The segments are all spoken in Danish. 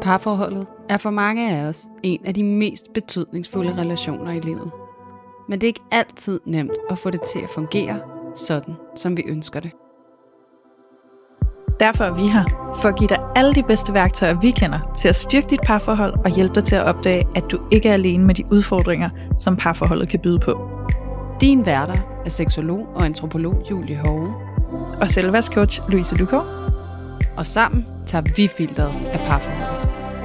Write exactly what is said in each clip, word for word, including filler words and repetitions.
Parforholdet er for mange af os en af de mest betydningsfulde relationer i livet. Men det er ikke altid nemt at få det til at fungere sådan, som vi ønsker det. Derfor er vi her, for at give dig alle de bedste værktøjer, vi kender, til at styrke dit parforhold og hjælpe dig til at opdage, at du ikke er alene med de udfordringer, som parforholdet kan byde på. Din værter er seksolog og antropolog Julie Hove Og selvværdscoach Louise Lukov. Og sammen tager vi filteret af parforholdet.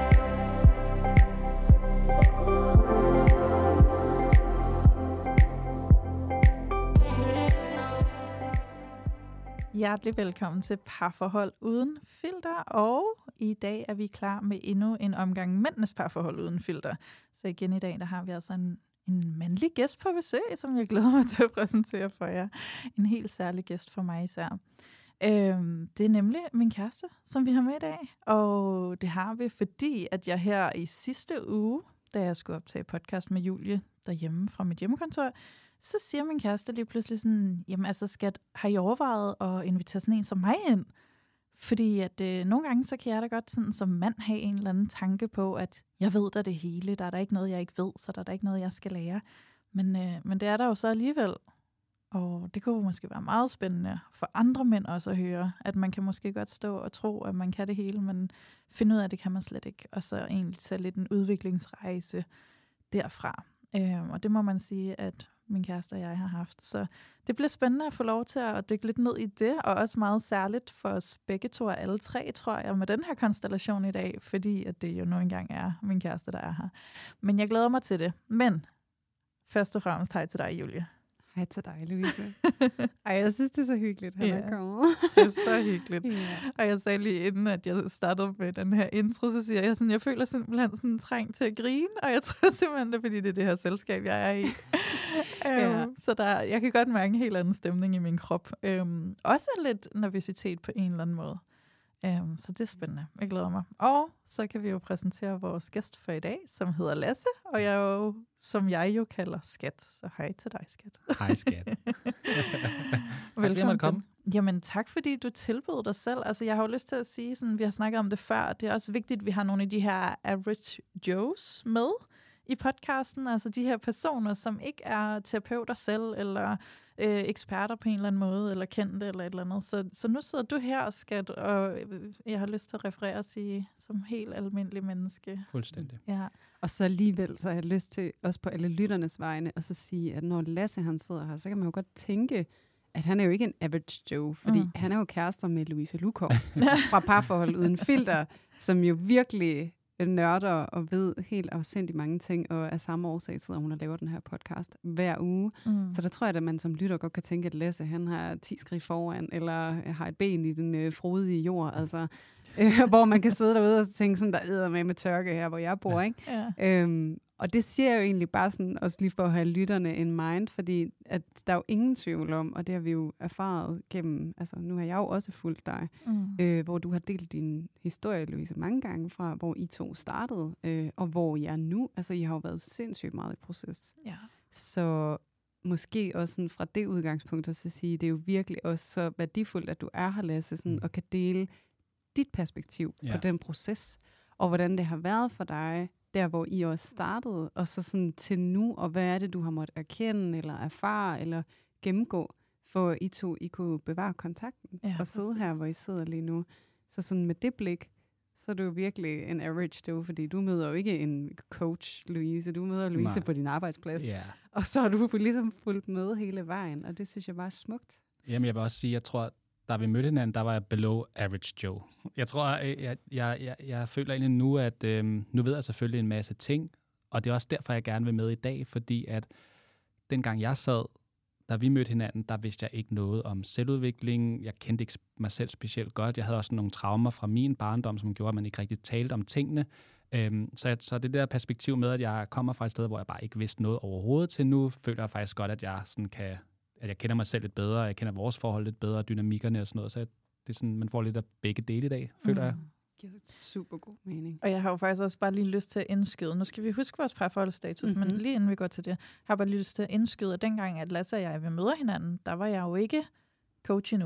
Hjertelig velkommen til Parforhold Uden Filter, og i dag er vi klar med endnu en omgang mændenes parforhold uden filter. Så igen i dag, der har vi altså en, en mandlig gæst på besøg, som jeg glæder mig til at præsentere for jer. En helt særlig gæst for mig især. Øhm, det er nemlig min kæreste, som vi har med i dag, og det har vi, fordi at jeg her i sidste uge, da jeg skulle optage podcast med Julie derhjemme fra mit hjemmekontor, så siger min kæreste lige pludselig sådan, jamen altså skat, har I overvejet at invitere sådan en som mig ind? Fordi at øh, nogle gange, så kan jeg da godt sådan, som mand have en eller anden tanke på, at jeg ved da det hele, der er der ikke noget, jeg ikke ved, så der er der ikke noget, jeg skal lære. Men, øh, men det er der jo så alligevel. Og det kunne måske være meget spændende for andre mænd også at høre, at man kan måske godt stå og tro, at man kan det hele, men finde ud af, at det kan man slet ikke. Og så egentlig tage lidt en udviklingsrejse derfra. Øh, og det må man sige, at min kæreste og jeg har haft. Så det bliver spændende at få lov til at dykke lidt ned i det, og også meget særligt for os begge to og alle tre, tror jeg, med den her konstellation i dag, fordi at det jo nu engang er min kæreste, der er her. Men jeg glæder mig til det. Men først og fremmest hej til dig, Julie. Hej til dig, Louise. Ej, jeg synes, det er så hyggeligt, han yeah. er kommet. Det er så hyggeligt. Yeah. Og jeg sagde lige inden, at jeg startede med den her intro, så siger jeg sådan, jeg føler simpelthen sådan en træng til at grine, og jeg tror simpelthen, det er, fordi det er det her selskab, jeg er i. yeah. um, så der, jeg kan godt mærke en helt anden stemning i min krop. Um, også lidt nervøsitet på en eller anden måde. Um, så det er spændende. Jeg glæder mig. Og så kan vi jo præsentere vores gæst for i dag, som hedder Lasse, og jeg jo, som jeg jo kalder Skat. Så hej til dig, Skat. Hej, Skat. Velkommen til. Jamen tak, fordi du tilbød dig selv. Altså jeg har jo lyst til at sige, sådan, vi har snakket om det før, det er også vigtigt, at vi har nogle af de her average Joes med i podcasten. Altså de her personer, som ikke er terapeuter selv, eller øh, eksperter på en eller anden måde, eller kendte, eller et eller andet. Så, så nu sidder du her, Skat, og jeg har lyst til at referere og sige, som helt almindelig menneske. Fuldstændig. Ja. Og så alligevel, så har jeg lyst til, også på alle lytternes vegne, og så sige, at når Lasse han sidder her, så kan man jo godt tænke, at han er jo ikke en average Joe, fordi mm. han er jo kærester med Louise Lukov fra Parforhold Uden Filter, som jo virkelig nørder og ved helt afsindigt mange ting, og af samme årsag sidder hun og laver den her podcast hver uge. Mm. Så der tror jeg, at man som lytter godt kan tænke, at Lasse, han har ti skridt foran, eller har et ben i den øh, frodige jord, altså, øh, hvor man kan sidde derude og tænke sådan, der æder med med tørke her, hvor jeg bor, ikke? Ja. Øhm, og det siger jeg jo egentlig bare sådan, også lige for at have lytterne in mind, fordi at der er jo ingen tvivl om, og det har vi jo erfaret gennem, altså nu har jeg jo også fulgt dig, mm. øh, hvor du har delt din historie, Louise, mange gange fra, hvor I to startede, øh, og hvor I er nu. Altså I har jo været sindssygt meget i proces. Ja. Så måske også sådan fra det udgangspunkt at sige, det er jo virkelig også så værdifuldt, at du er her, Lasse, sådan, og kan dele dit perspektiv ja. På den proces, og hvordan det har været for dig, der hvor I også startede, og så sådan til nu, og hvad er det, du har måttet erkende, eller erfare, eller gennemgå, for I to, I kunne bevare kontakten, ja, og sidde præcis. Her, hvor I sidder lige nu. Så sådan med det blik, så er du jo virkelig en average Joe, fordi du møder jo ikke en coach, Louise, du møder Louise Nej. På din arbejdsplads, yeah. og så er du ligesom fulgt med hele vejen, og det synes jeg bare er smukt. Jamen jeg vil også sige, jeg tror, da vi mødte hinanden, der var jeg below average Joe. Jeg tror, jeg, jeg, jeg, jeg, jeg føler egentlig nu, at øhm, nu ved jeg selvfølgelig en masse ting, og det er også derfor, jeg gerne vil med i dag, fordi at dengang jeg sad, da vi mødte hinanden, der vidste jeg ikke noget om selvudvikling. Jeg kendte ikke mig selv specielt godt. Jeg havde også nogle traumer fra min barndom, som gjorde, at man ikke rigtig talte om tingene. Øhm, så, jeg, så det der perspektiv med, at jeg kommer fra et sted, hvor jeg bare ikke vidste noget overhovedet til nu, føler jeg faktisk godt, at jeg sådan kan... at jeg kender mig selv lidt bedre, jeg kender vores forhold lidt bedre, dynamikkerne og sådan noget, så det er sådan, man får lidt af begge dele i dag, føler mm. jeg. Det giver super god mening. Og jeg har jo faktisk også bare lige lyst til at indskyde, nu skal vi huske vores parforholdsstatus, mm-hmm. men lige inden vi går til det, har jeg bare lige lyst til at indskyde, at dengang, at Lasse og jeg, vi møder hinanden, der var jeg jo ikke coach endnu.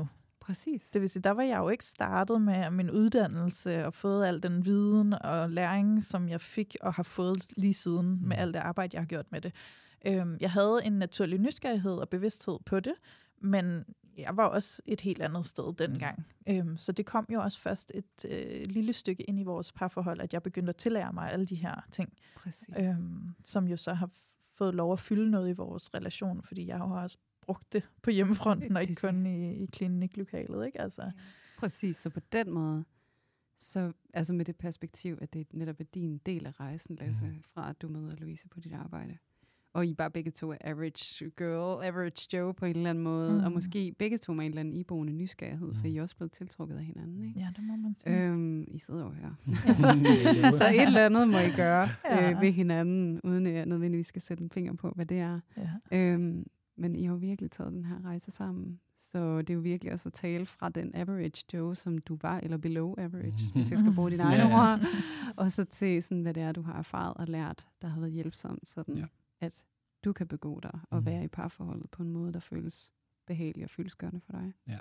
Præcis. Det vil sige, der var jeg jo ikke startet med min uddannelse og fået al den viden og læring, som jeg fik og har fået lige siden mm. med alt det arbejde, jeg har gjort med det. Øhm, jeg havde en naturlig nysgerrighed og bevidsthed på det, men jeg var også et helt andet sted dengang. Mm. Øhm, så det kom jo også først et øh, lille stykke ind i vores parforhold, at jeg begyndte at tillære mig alle de her ting, øhm, som jo så har fået lov at fylde noget i vores relation, fordi jeg har også brugt det på hjemmefronten, og ikke kun i, i kliniklokalet, ikke? Altså. Præcis, så på den måde, så altså med det perspektiv, at det netop er din del af rejsen, Lasse, mm. fra at du møder Louise på dit arbejde. Og I bare begge to er average girl, average Joe på en eller anden måde, mm. og måske begge to med en eller anden iboende nysgerrighed, mm. for I er også blevet tiltrukket af hinanden, ikke? Ja, det må man sige. Øhm, I sidder jo her. så, så et eller andet må I gøre ja. øh, ved hinanden, uden at jeg nødvendigvis skal sætte en finger på, hvad det er. Ja. Øhm, men I har jo virkelig taget den her rejse sammen. Så det er jo virkelig også at tale fra den average Joe, som du var, eller below average, hvis jeg skal bruge dine egne ja, ja. ord. Og så til, sådan, hvad det er, du har erfaret og lært, der har været hjælpsomt, sådan, ja. at du kan begå dig og mm. være i parforholdet på en måde, der føles behagelig og fyldestgørende for dig. Ja.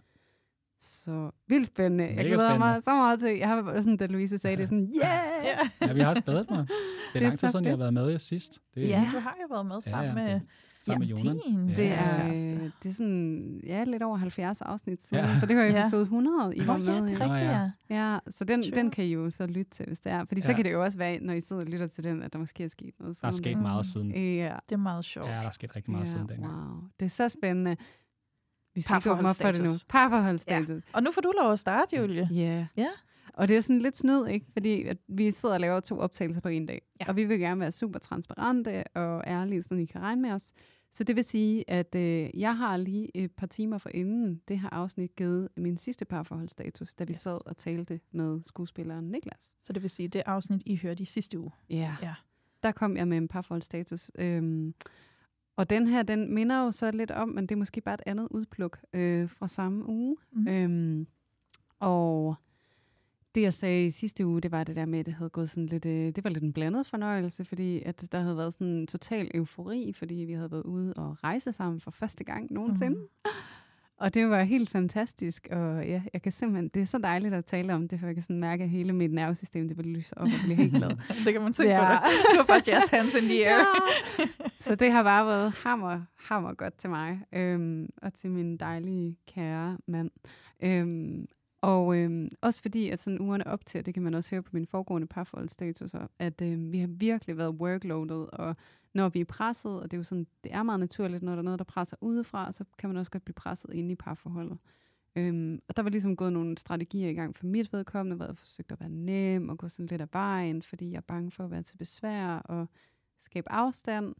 Så vildt spændende. Mega jeg glæder spændende. mig så meget til. Jeg har sådan, da Louise sagde ja. det, sådan, yeah! Ja, vi har også glædet mig. Det er, det er lang tid siden, jeg har været med jo sidst. Det er, ja, du har jo været med sammen ja, ja, med... Sammen ja, med Jonan. Det er, øh, det er sådan, ja, lidt over halvfjerds afsnit siden, ja. for det var episode hundrede, I var med. Ja, det er rigtigt, ja. Ja, så den, den kan I jo så lytte til, hvis det er. Fordi ja. så kan det jo også være, når I sidder og lytter til den, at der måske er sket noget. Der er sket meget siden. Ja. Det er meget sjovt. Ja, der er sket rigtig meget ja, siden dengang. Wow. Det er så spændende. Vi skal gå op for det nu. Parforholdsstatus. Ja. Og nu får du lov at starte, Julie. Ja. Ja. Og det er sådan lidt snyd, ikke? Fordi at vi sidder og laver to optagelser på en dag. Ja. Og vi vil gerne være super transparente og ærlige, så I kan regne med os. Så det vil sige, at øh, jeg har lige et par timer forinden det her afsnit givet min sidste parforholdsstatus, da vi yes. sad og talte med skuespilleren Niklas. Så det vil sige, det afsnit, I hørte i sidste uge? Ja. ja. Der kom jeg med en parforholdsstatus. Øhm, og den her, den minder jo så lidt om, men det er måske bare et andet udpluk øh, fra samme uge. Mm. Øhm, og... Det, jeg sagde i sidste uge, det var det der med, at det havde gået sådan lidt, øh, det var lidt en blandet fornøjelse, fordi at der havde været sådan en total eufori, fordi vi havde været ude og rejse sammen for første gang nogensinde. Mm. Og det var helt fantastisk, og ja, jeg kan simpelthen, det er så dejligt at tale om det, for jeg kan sådan mærke, at hele mit nervesystem, det vil lyse op og blive helt glad. Det kan man tænke ja. på det. Du var bare jazz hands in the air. Ja. Så det har bare været hammer, hammer godt til mig, øhm, og til min dejlige, kære mand. Øhm, Og øhm, også fordi, at sådan ugerne op til, det kan man også høre på mine foregående parforholdsstatuser, at øhm, vi har virkelig været workloadet, og når vi er presset, og det er jo sådan, det er meget naturligt, når der er noget, der presser udefra, så kan man også godt blive presset inde i parforholdet. Øhm, og der var ligesom gået nogle strategier i gang for mit vedkommende, hvor jeg forsøgte at være nem og gå sådan lidt af vejen, fordi jeg er bange for at være til besvær og skabe afstand.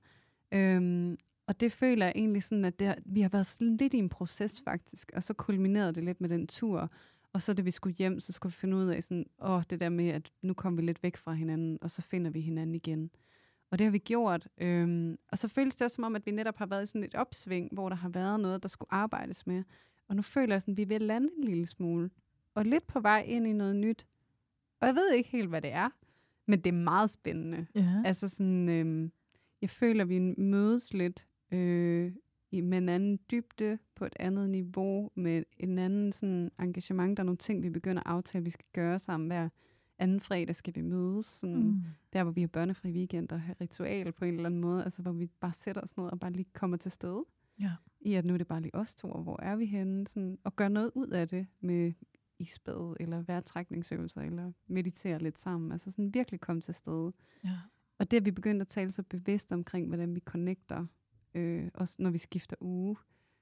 Øhm, og det føler jeg egentlig sådan, at det, vi har været sådan lidt i en proces faktisk, og så kulminerede det lidt med den tur. Og så da vi skulle hjem, så skulle vi finde ud af sådan, åh, det der med, at nu kommer vi lidt væk fra hinanden, og så finder vi hinanden igen. Og det har vi gjort. Øhm, og så føles det også som om, at vi netop har været i sådan et opsving, hvor der har været noget, der skulle arbejdes med. Og nu føler jeg sådan, at vi er ved at lande en lille smule. Og lidt på vej ind i noget nyt. Og jeg ved ikke helt, hvad det er, men det er meget spændende. Ja. Altså sådan, øhm, jeg føler, at vi mødes lidt øh, med en anden dybde, på et andet niveau, med en anden sådan, engagement. Der er nogle ting, vi begynder at aftale, vi skal gøre sammen. Hver anden fredag skal vi mødes. Sådan, mm. Der, hvor vi har børnefri weekend og har ritual på en eller anden måde. Altså, hvor vi bare sætter os ned og bare lige kommer til stede. Ja. I at nu er det bare lige os to, og hvor er vi henne? Sådan, og gøre noget ud af det med isbad, eller vejrtrækningsøvelser, eller meditere lidt sammen. Altså sådan virkelig komme til stede. Ja. Og det, at vi begynder at tale så bevidst omkring, hvordan vi connecter, øh, også når vi skifter uge,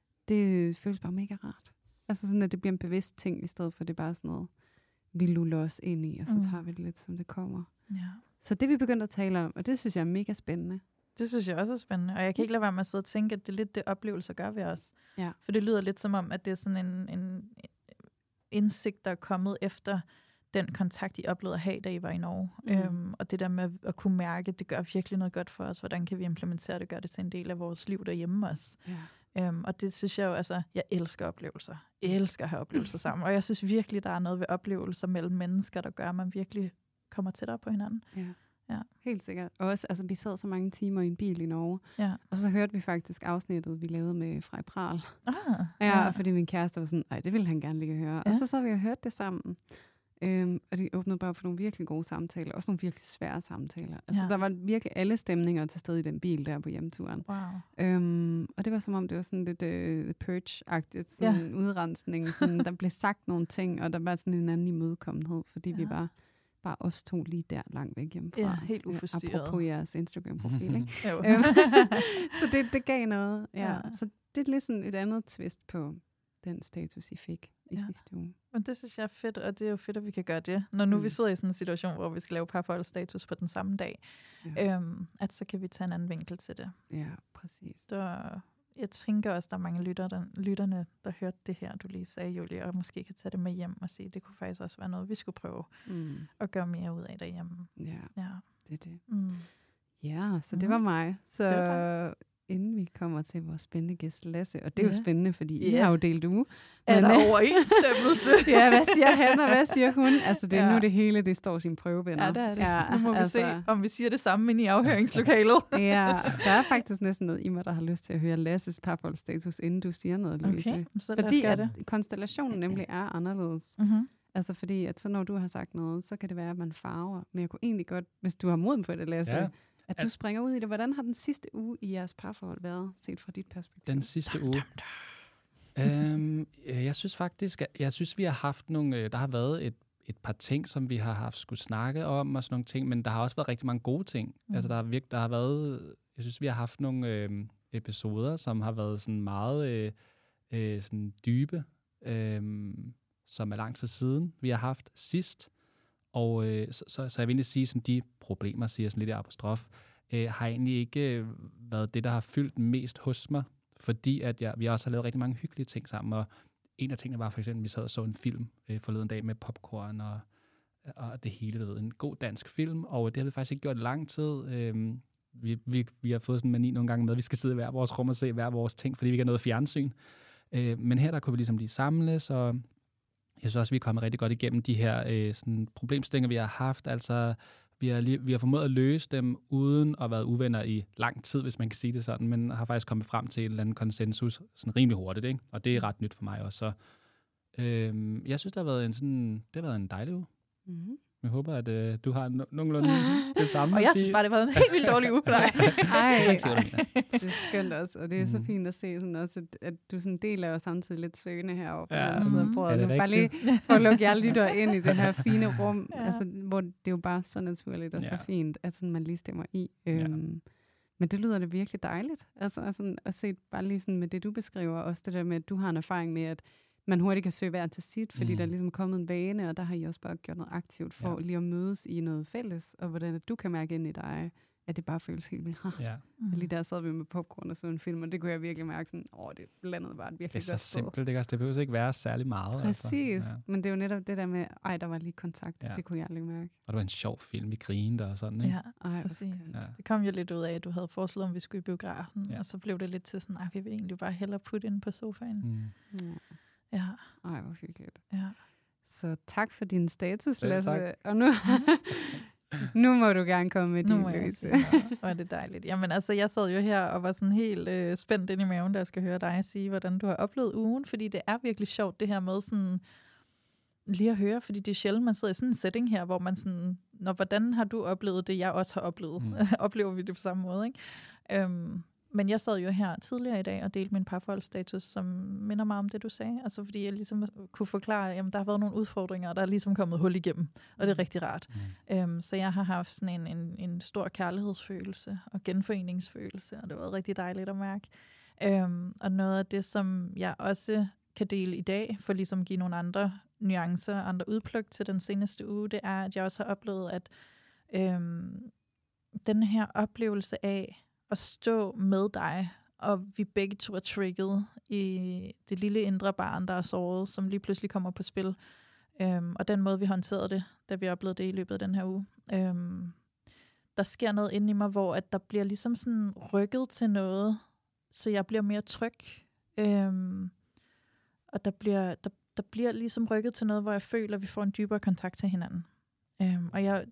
det føles bare mega rart. Altså sådan, at det bliver en bevidst ting, i stedet for det bare sådan noget, vi luller os ind i, og så tager vi det lidt, som det kommer. Ja. Så det vi begynder at tale om, og det synes jeg er mega spændende. Det synes jeg også er spændende, og jeg kan ikke lade være med at sidde og tænke, at det er lidt det, oplevelser gør ved os. Ja. For det lyder lidt som om, at det er sådan en, en indsigt, der er kommet efter den kontakt, I oplevede at have, da I var i Norge. Mm. Øhm, og det der med at kunne mærke, det gør virkelig noget godt for os. Hvordan kan vi implementere det, gøre det til en del af vores liv derhjemme også. Ja. Øhm, og det synes jeg jo, altså, jeg elsker oplevelser. Jeg elsker at have oplevelser sammen. Og jeg synes virkelig, der er noget ved oplevelser mellem mennesker, der gør, at man virkelig kommer tættere på hinanden. Ja. Ja. Helt sikkert. Og også, altså, vi sad så mange timer i en bil i Norge, Ja. og så hørte vi faktisk afsnittet, vi lavede med Frej Pral. Ah, Ja, ja. fordi min kæreste var sådan, nej, det ville han gerne lige høre. Ja. Og så sad vi og hørte det sammen. Øhm, og de åbnede bare for nogle virkelig gode samtaler, også nogle virkelig svære samtaler. Altså, Ja. der var virkelig alle stemninger til stede i den bil der på hjemturen. Wow. Øhm, og det var som om, det var sådan lidt uh, The Purge-agtigt, sådan en udrensning. Sådan, der blev sagt nogle ting, og der var sådan en anden imødekommenhed, fordi ja. vi var bare os to lige der langt væk hjemmefra. Ja, helt uforstyrret. Apropos jeres Instagram-profil, ikke? Jo. Øhm, så det, det gav noget. Ja. Ja. Så det er lidt sådan et andet twist på den status, I fik i Ja. sidste uge. Men det synes jeg er fedt, og det er jo fedt, at vi kan gøre det. Når nu Mm. vi sidder i sådan en situation, hvor vi skal lave parforholdsstatus på den samme dag, Ja, øhm, at så kan vi tage en anden vinkel til det. ja præcis. Så jeg tænker også, der er mange lytter, der, lytterne, der hørte det her, du lige sagde, Julie, og måske kan tage det med hjem og sige, det kunne faktisk også være noget, vi skulle prøve Mm. at gøre mere ud af derhjemme. Ja, Ja. det er det. Mm. Ja, så det Mhm. var mig. Så Det var inden vi kommer til vores spændende gæst Lasse, og det er jo Ja. spændende, fordi I Ja. har jo delt uge. Er Men, der øh, overensstemmelse? ja, hvad siger han, og hvad siger hun? Altså, det er Ja. nu det hele, det står sin prøvevenner. Ja, det er det. Ja, Nu må vi altså, se, om vi siger det samme inde i afhøringslokalet. Ja, der er faktisk næsten noget i mig, der har lyst til at høre Lasses parforholdsstatus, inden du siger noget, Louise. Okay, så lad os Fordi gøre at det. konstellationen nemlig er anderledes. Mm-hmm. Altså fordi, at så når du har sagt noget, så kan det være, at man farver. Men jeg kunne egentlig godt, hvis du har mod på det, Lasse, Ja. at du springer ud i det. Hvordan har den sidste uge i jeres parforhold været, set fra dit perspektiv? Den sidste uge. øhm, jeg synes faktisk, at jeg synes, vi har haft nogle, øh, der har været et, et par ting, som vi har haft skulle snakke om og sådan nogle ting, men der har også været rigtig mange gode ting. Mm. Altså der har virkt, der har været, jeg synes, vi har haft nogle øh, episoder, som har været sådan meget øh, øh, sådan dybe, øh, som er lang tid siden, vi har haft sidst. Og øh, så, så, så jeg vil egentlig sige, sådan de problemer, siger sådan lidt i apostrof, øh, har egentlig ikke øh, været det, der har fyldt mest hos mig, fordi at jeg, vi også har lavet rigtig mange hyggelige ting sammen, og en af tingene var for eksempel, at vi sad og så en film øh, forleden dag med popcorn og, og det hele, du ved, en god dansk film, og det har vi faktisk ikke gjort i lang tid. Øh, vi, vi, vi har fået sådan en mani nogle gange med, at vi skal sidde i hver vores rum og se hver vores ting, fordi vi ikke har noget fjernsyn. Øh, men her der kunne vi ligesom lige samles, og jeg synes også, vi er kommet rigtig godt igennem de her øh, sådan problemstillinger, vi har haft. Altså, vi har, lige, vi har formået at løse dem, uden at være uvenner i lang tid, hvis man kan sige det sådan, men har faktisk kommet frem til en eller anden konsensus sådan rimelig hurtigt, ikke? Og det er ret nyt for mig også. Så, øh, jeg synes, det har været en, sådan, det har været en dejlig uge. Mm-hmm. Jeg håber, at øh, du har no- nogenlunde det samme Og at jeg sige. synes bare, det har været en helt vildt dårlig uge. Nej. Ej, Ikke sikkert, du mener. det er skønt også, og det er så Mhm. fint at se sådan også, at, at du sådan deler jo samtidig lidt søgende herovre på Ja. den anden side af Mhm. bordet. Er det Nu bare lige rigtigt? for at lukke jer lytter ind i det her fine rum, Ja. altså, hvor det er jo bare så naturligt og så Ja. fint, at sådan, man lige stemmer i. Ja. Øhm, men det lyder det virkelig dejligt, altså, altså at se bare lige sådan med det, du beskriver, også det der med, at du har en erfaring med, at man hurtigt kan søge hver til sit, fordi Mm. mm. der er ligesom kommet en vane, og der har I også bare gjort noget aktivt for Ja. lige at mødes i noget fælles, og hvordan at du kan mærke ind i dig, at det bare føles helt vildt rart. Ja, Mm. Lige der sad vi med popcorn og så en film, og det kunne jeg virkelig mærke sådan, åh, det landede bare et det virkelig er så godt sted. simpelt, ikke? Altså, det behøver ikke være særlig meget. Præcis, Altså. Ja. men det er jo netop det der med, ej, der var lige kontakt, Ja. det kunne jeg aldrig mærke. Og det var en sjov film, vi grinede og sådan, ikke? Ja, Ej, hvor præcis. skønt. Ja. Det kom jo lidt ud af, at du havde foreslået, om vi skulle i biografen, Ja. og så blev det lidt til sådan, at vi vil egentlig bare hellere putte ind på sofaen. Mm. Ja. Ja, Ej, hvor hyggeligt. ja. Så tak for din status, Selv Lasse. tak. Og nu, nu må du gerne komme med Nu din, må jeg Louise. sige noget. Hvor er det dejligt. Jamen altså, jeg sad jo her og var sådan helt øh, spændt ind i maven, da jeg skal høre dig sige, hvordan du har oplevet ugen, fordi det er virkelig sjovt, det her med sådan lige at høre, fordi det er sjældent, man sidder i sådan en setting her, hvor man sådan, når hvordan har du oplevet det, jeg også har oplevet? Mm. Oplever vi det på samme måde, ikke? Øhm, men jeg sad jo her tidligere i dag og delte min parforholdsstatus, som minder mig om det, du sagde. Altså fordi jeg ligesom kunne forklare, at der har været nogle udfordringer, og der er ligesom kommet hul igennem. Og det er rigtig rart. Mm. Øhm, så jeg har haft sådan en, en, en stor kærlighedsfølelse og genforeningsfølelse, og det har været rigtig dejligt at mærke. Øhm, og noget af det, som jeg også kan dele i dag, for ligesom at give nogle andre nuancer, andre udpluk til den seneste uge, det er, at jeg også har oplevet, at øhm, den her oplevelse af at stå med dig, og vi begge to er trigget i det lille indre barn, der er såret, som lige pludselig kommer på spil. Øhm, og den måde, vi håndterede det, da vi oplevede det i løbet af den her uge. Øhm, der sker noget inde i mig, hvor at der bliver ligesom sådan rykket til noget, så jeg bliver mere tryg. Øhm, og der bliver, der, der bliver ligesom rykket til noget, hvor jeg føler, at vi får en dybere kontakt til hinanden. Øhm, og jeg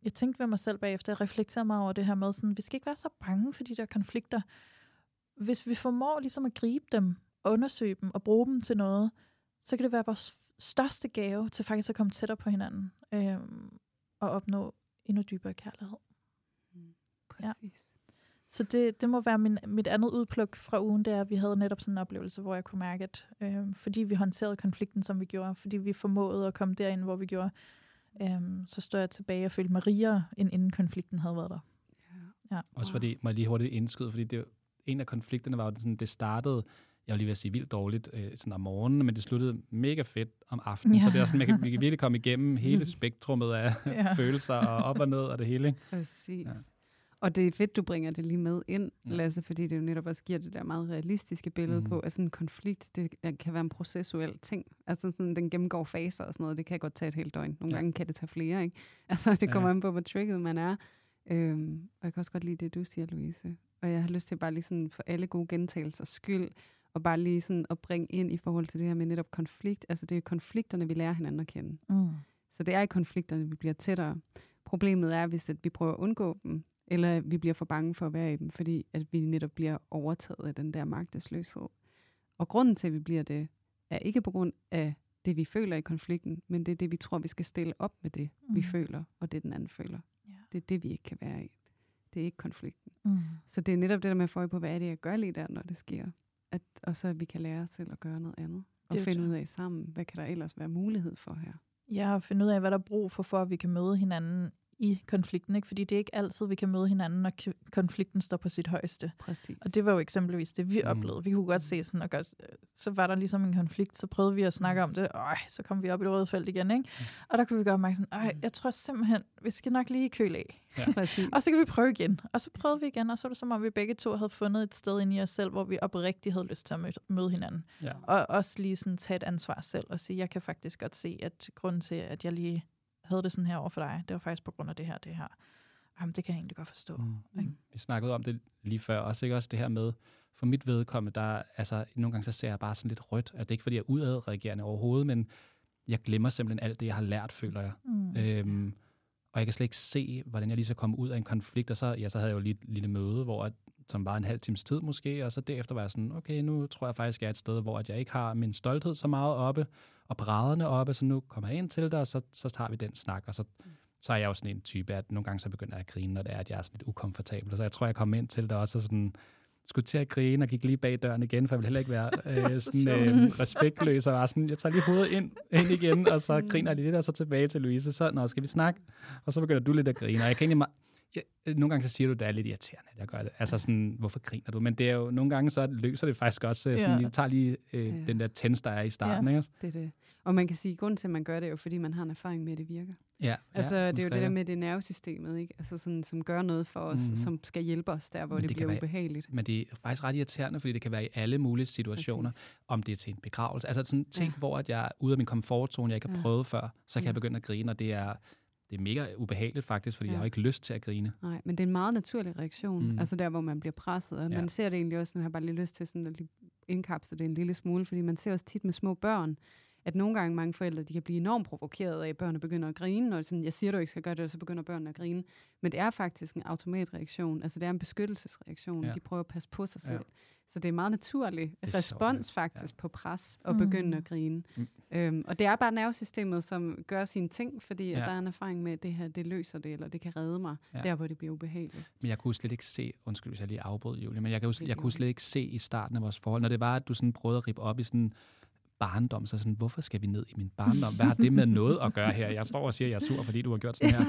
jeg tænkte ved mig selv bagefter, jeg reflekterede meget over det her med, sådan, vi skal ikke være så bange for de der konflikter. Hvis vi formår ligesom at gribe dem, undersøge dem og bruge dem til noget, så kan det være vores største gave til faktisk at komme tættere på hinanden øh, og opnå endnu dybere kærlighed. Mm, præcis. Ja. Så det, det må være min, mit andet udpluk fra ugen, det er, at vi havde netop sådan en oplevelse, hvor jeg kunne mærke, at øh, fordi vi håndterede konflikten, som vi gjorde, fordi vi formåede at komme derind, hvor vi gjorde, øh, så står jeg tilbage og følte mig rigere, end inden konflikten havde været der. Ja. Ja. Også fordi, må jeg lige hurtigt indskyde, fordi det, en af konflikterne var jo sådan, det startede, jeg vil lige ved at sige vildt dårligt øh, sådan om morgenen, men det sluttede mega fedt om aftenen, ja. Så det er sådan, man kan, vi kan virkelig komme igennem hele spektrummet af ja. følelser og op og ned og det hele. Ikke? Præcis. Ja. Og det er fedt, du bringer det lige med ind, Lasse, fordi det jo netop også giver det der meget realistiske billede mm. på, at sådan en konflikt, det kan være en processuel ting. Altså sådan, den gennemgår faser og sådan noget, det kan godt tage et helt døgn. Nogle ja. gange kan det tage flere, ikke? Altså det kommer ja. an på, hvor trigget man er. Øhm, og jeg kan også godt lide det, du siger, Louise. Og jeg har lyst til bare lige sådan for alle gode gentagelsers skyld, og bare lige sådan at bringe ind i forhold til det her med netop konflikt. Altså det er konflikterne, vi lærer hinanden at kende. Mm. Så det er i konflikterne, vi bliver tættere. Problemet er, hvis at vi prøver at undgå dem, eller vi bliver for bange for at være i dem, fordi at vi netop bliver overtaget af den der magtesløshed. Og grunden til, at vi bliver det, er ikke på grund af det, vi føler i konflikten, men det er det, vi tror, vi skal stille op med det, mm. vi føler, og det, den anden føler. Yeah. Det er det, vi ikke kan være i. Det er ikke konflikten. Mm. Så det er netop det der med at få øje på, hvad er det, jeg gør lige der, når det sker. At, og så at vi kan lære os selv at gøre noget andet. Og det finde ud af sammen, hvad kan der ellers være mulighed for her. Ja, og finde ud af, hvad der er brug for, for at vi kan møde hinanden i konflikten, ikke? Fordi det er ikke altid, vi kan møde hinanden, når konflikten står på sit højeste. Præcis. Og det var jo eksempelvis det, vi mm. oplevede. Vi kunne godt se sådan, og godt, så var der ligesom en konflikt, så prøvede vi at snakke om det, og så kom vi op i det røde felt igen, ikke? Mm. Og der kunne vi godt mærke sådan, ej, jeg tror simpelthen, vi skal nok lige køle af. Ja. Præcis. Og så kan vi prøve igen. Og så prøvede vi igen, og så var det som om, vi begge to havde fundet et sted inde i os selv, hvor vi oprigtigt havde lyst til at møde, møde hinanden. Ja. Og også lige sådan tage et ansvar selv, og sige, jeg kan faktisk godt se, at grunden til, at jeg lige havde det sådan her over for dig, det var faktisk på grund af det her, det her. Jamen, det kan jeg egentlig godt forstå. Mm. Ikke? Vi snakkede om det lige før, også ikke også det her med, for mit vedkommende, der, altså, nogle gange så ser jeg bare sådan lidt rødt, at det ikke fordi, jeg er udadreagerende overhovedet, men jeg glemmer simpelthen alt det, jeg har lært, føler jeg. Mm. Øhm, og jeg kan slet ikke se, hvordan jeg lige så komme ud af en konflikt, og så, ja, så havde jeg jo lige et lille møde, hvor at, som var en halv times tid måske, og så derefter var jeg sådan, okay, nu tror jeg faktisk, jeg er et sted, hvor at jeg ikke har min stolthed så meget oppe, og brædderne oppe, så nu kommer jeg ind til dig, og så, så tager vi den snak, og så, så er jeg jo sådan en type, at nogle gange så begynder jeg at grine, når det er, at jeg er sådan lidt ukomfortabel. Så jeg tror, jeg kom ind til dig også, og sådan, skulle til at grine, og gik lige bag døren igen, for jeg ville heller ikke være øh, sådan øh, respektløs, og var sådan, jeg tager lige hovedet ind, ind igen, og så griner jeg lidt, og så tilbage til Louise, så, nå, skal vi snakke? Og så begynder du lidt at grine, og jeg kan egentlig meget, jeg, nogle gange så siger du, at det er lidt irriterende, at jeg gør det. Altså sådan, hvorfor griner du? Men det er jo, nogle gange så løser det faktisk også, sådan, ja. lige, tager lige øh, ja. den der tens, der er i starten. Ja, ikke? det er det. Og man kan sige, at grunden til, at man gør det, er jo, fordi man har en erfaring med, at det virker. Ja, altså, ja, det er jo det der med det nervesystemet, ikke? Altså, sådan, som gør noget for os, mm-hmm. som skal hjælpe os der, hvor men det, det bliver være, ubehageligt. Men det er faktisk ret irriterende, fordi det kan være i alle mulige situationer, præcis. Om det er til en begravelse. Altså sådan ting, ja. Hvor at jeg er ude af min komfortzone, jeg ikke har ja. prøvet før, så kan ja. jeg begynde at grine, og det er... Det er mega ubehageligt faktisk, fordi ja. jeg har ikke lyst til at grine. Nej, men det er en meget naturlig reaktion. Mm. Altså der, hvor man bliver presset. Og ja. man ser det egentlig også, nu har jeg bare lige lyst til sådan at indkapsle det en lille smule, fordi man ser også tit med små børn, at nogle gange mange forældre, de kan blive enormt provokeret af, at børnene begynder at grine, og sådan, jeg siger, du ikke skal gøre det, og så begynder børnene at grine. Men det er faktisk en automatreaktion. Altså det er en beskyttelsesreaktion. Ja. De prøver at passe på sig selv. Ja. Så det er en meget naturlig respons sjovt, faktisk ja. På pres og mm. begynde at grine. Mm. Øhm, og det er bare nervesystemet, som gør sine ting, fordi ja. at der er en erfaring med, at det her, det løser det, eller det kan redde mig, ja. Der hvor det bliver ubehageligt. Men jeg kunne slet ikke se, undskyld hvis jeg lige afbrød, Julie, men jeg, kan, jeg kunne slet ikke se i starten af vores forhold, når det var, at du sådan prøvede at rippe op i sådan barndom, så sådan, hvorfor skal vi ned i min barndom? Hvad har det med noget at gøre her? Jeg står og siger, at jeg er sur, fordi du har gjort sådan her.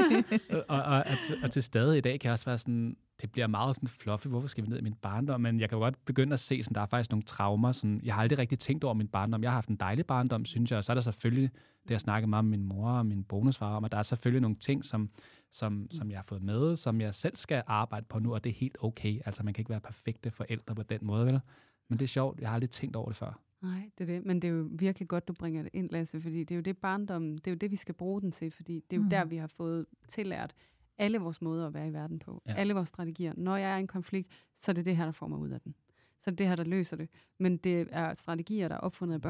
og, og, og, til, og til stadig i dag kan jeg også være sådan, det bliver meget sådan fluffy, hvorfor skal vi ned i min barndom? Men jeg kan jo godt begynde at se, sådan, der er faktisk nogle traumer. Sådan, jeg har aldrig rigtig tænkt over min barndom. Jeg har haft en dejlig barndom, synes jeg, og så er der selvfølgelig, det jeg snakker meget med min mor og min bonusfar om, at der er selvfølgelig nogle ting, som, som, som jeg har fået med, som jeg selv skal arbejde på nu, og det er helt okay. Altså, man kan ikke være perfekte forældre på den måde, vel? Men det er sjovt, jeg har aldrig tænkt over det før. Nej, det er det. Men det er jo virkelig godt, du bringer det ind, Lasse, fordi det er jo det barndom, det er jo det, vi skal bruge den til, fordi det er jo mm. der, vi har fået tillært alle vores måder at være i verden på. Ja. Alle vores strategier. Når jeg er i en konflikt, så er det det her, der får mig ud af den. Så er det det her, der løser det. Men det er strategier, der er opfundet af børn.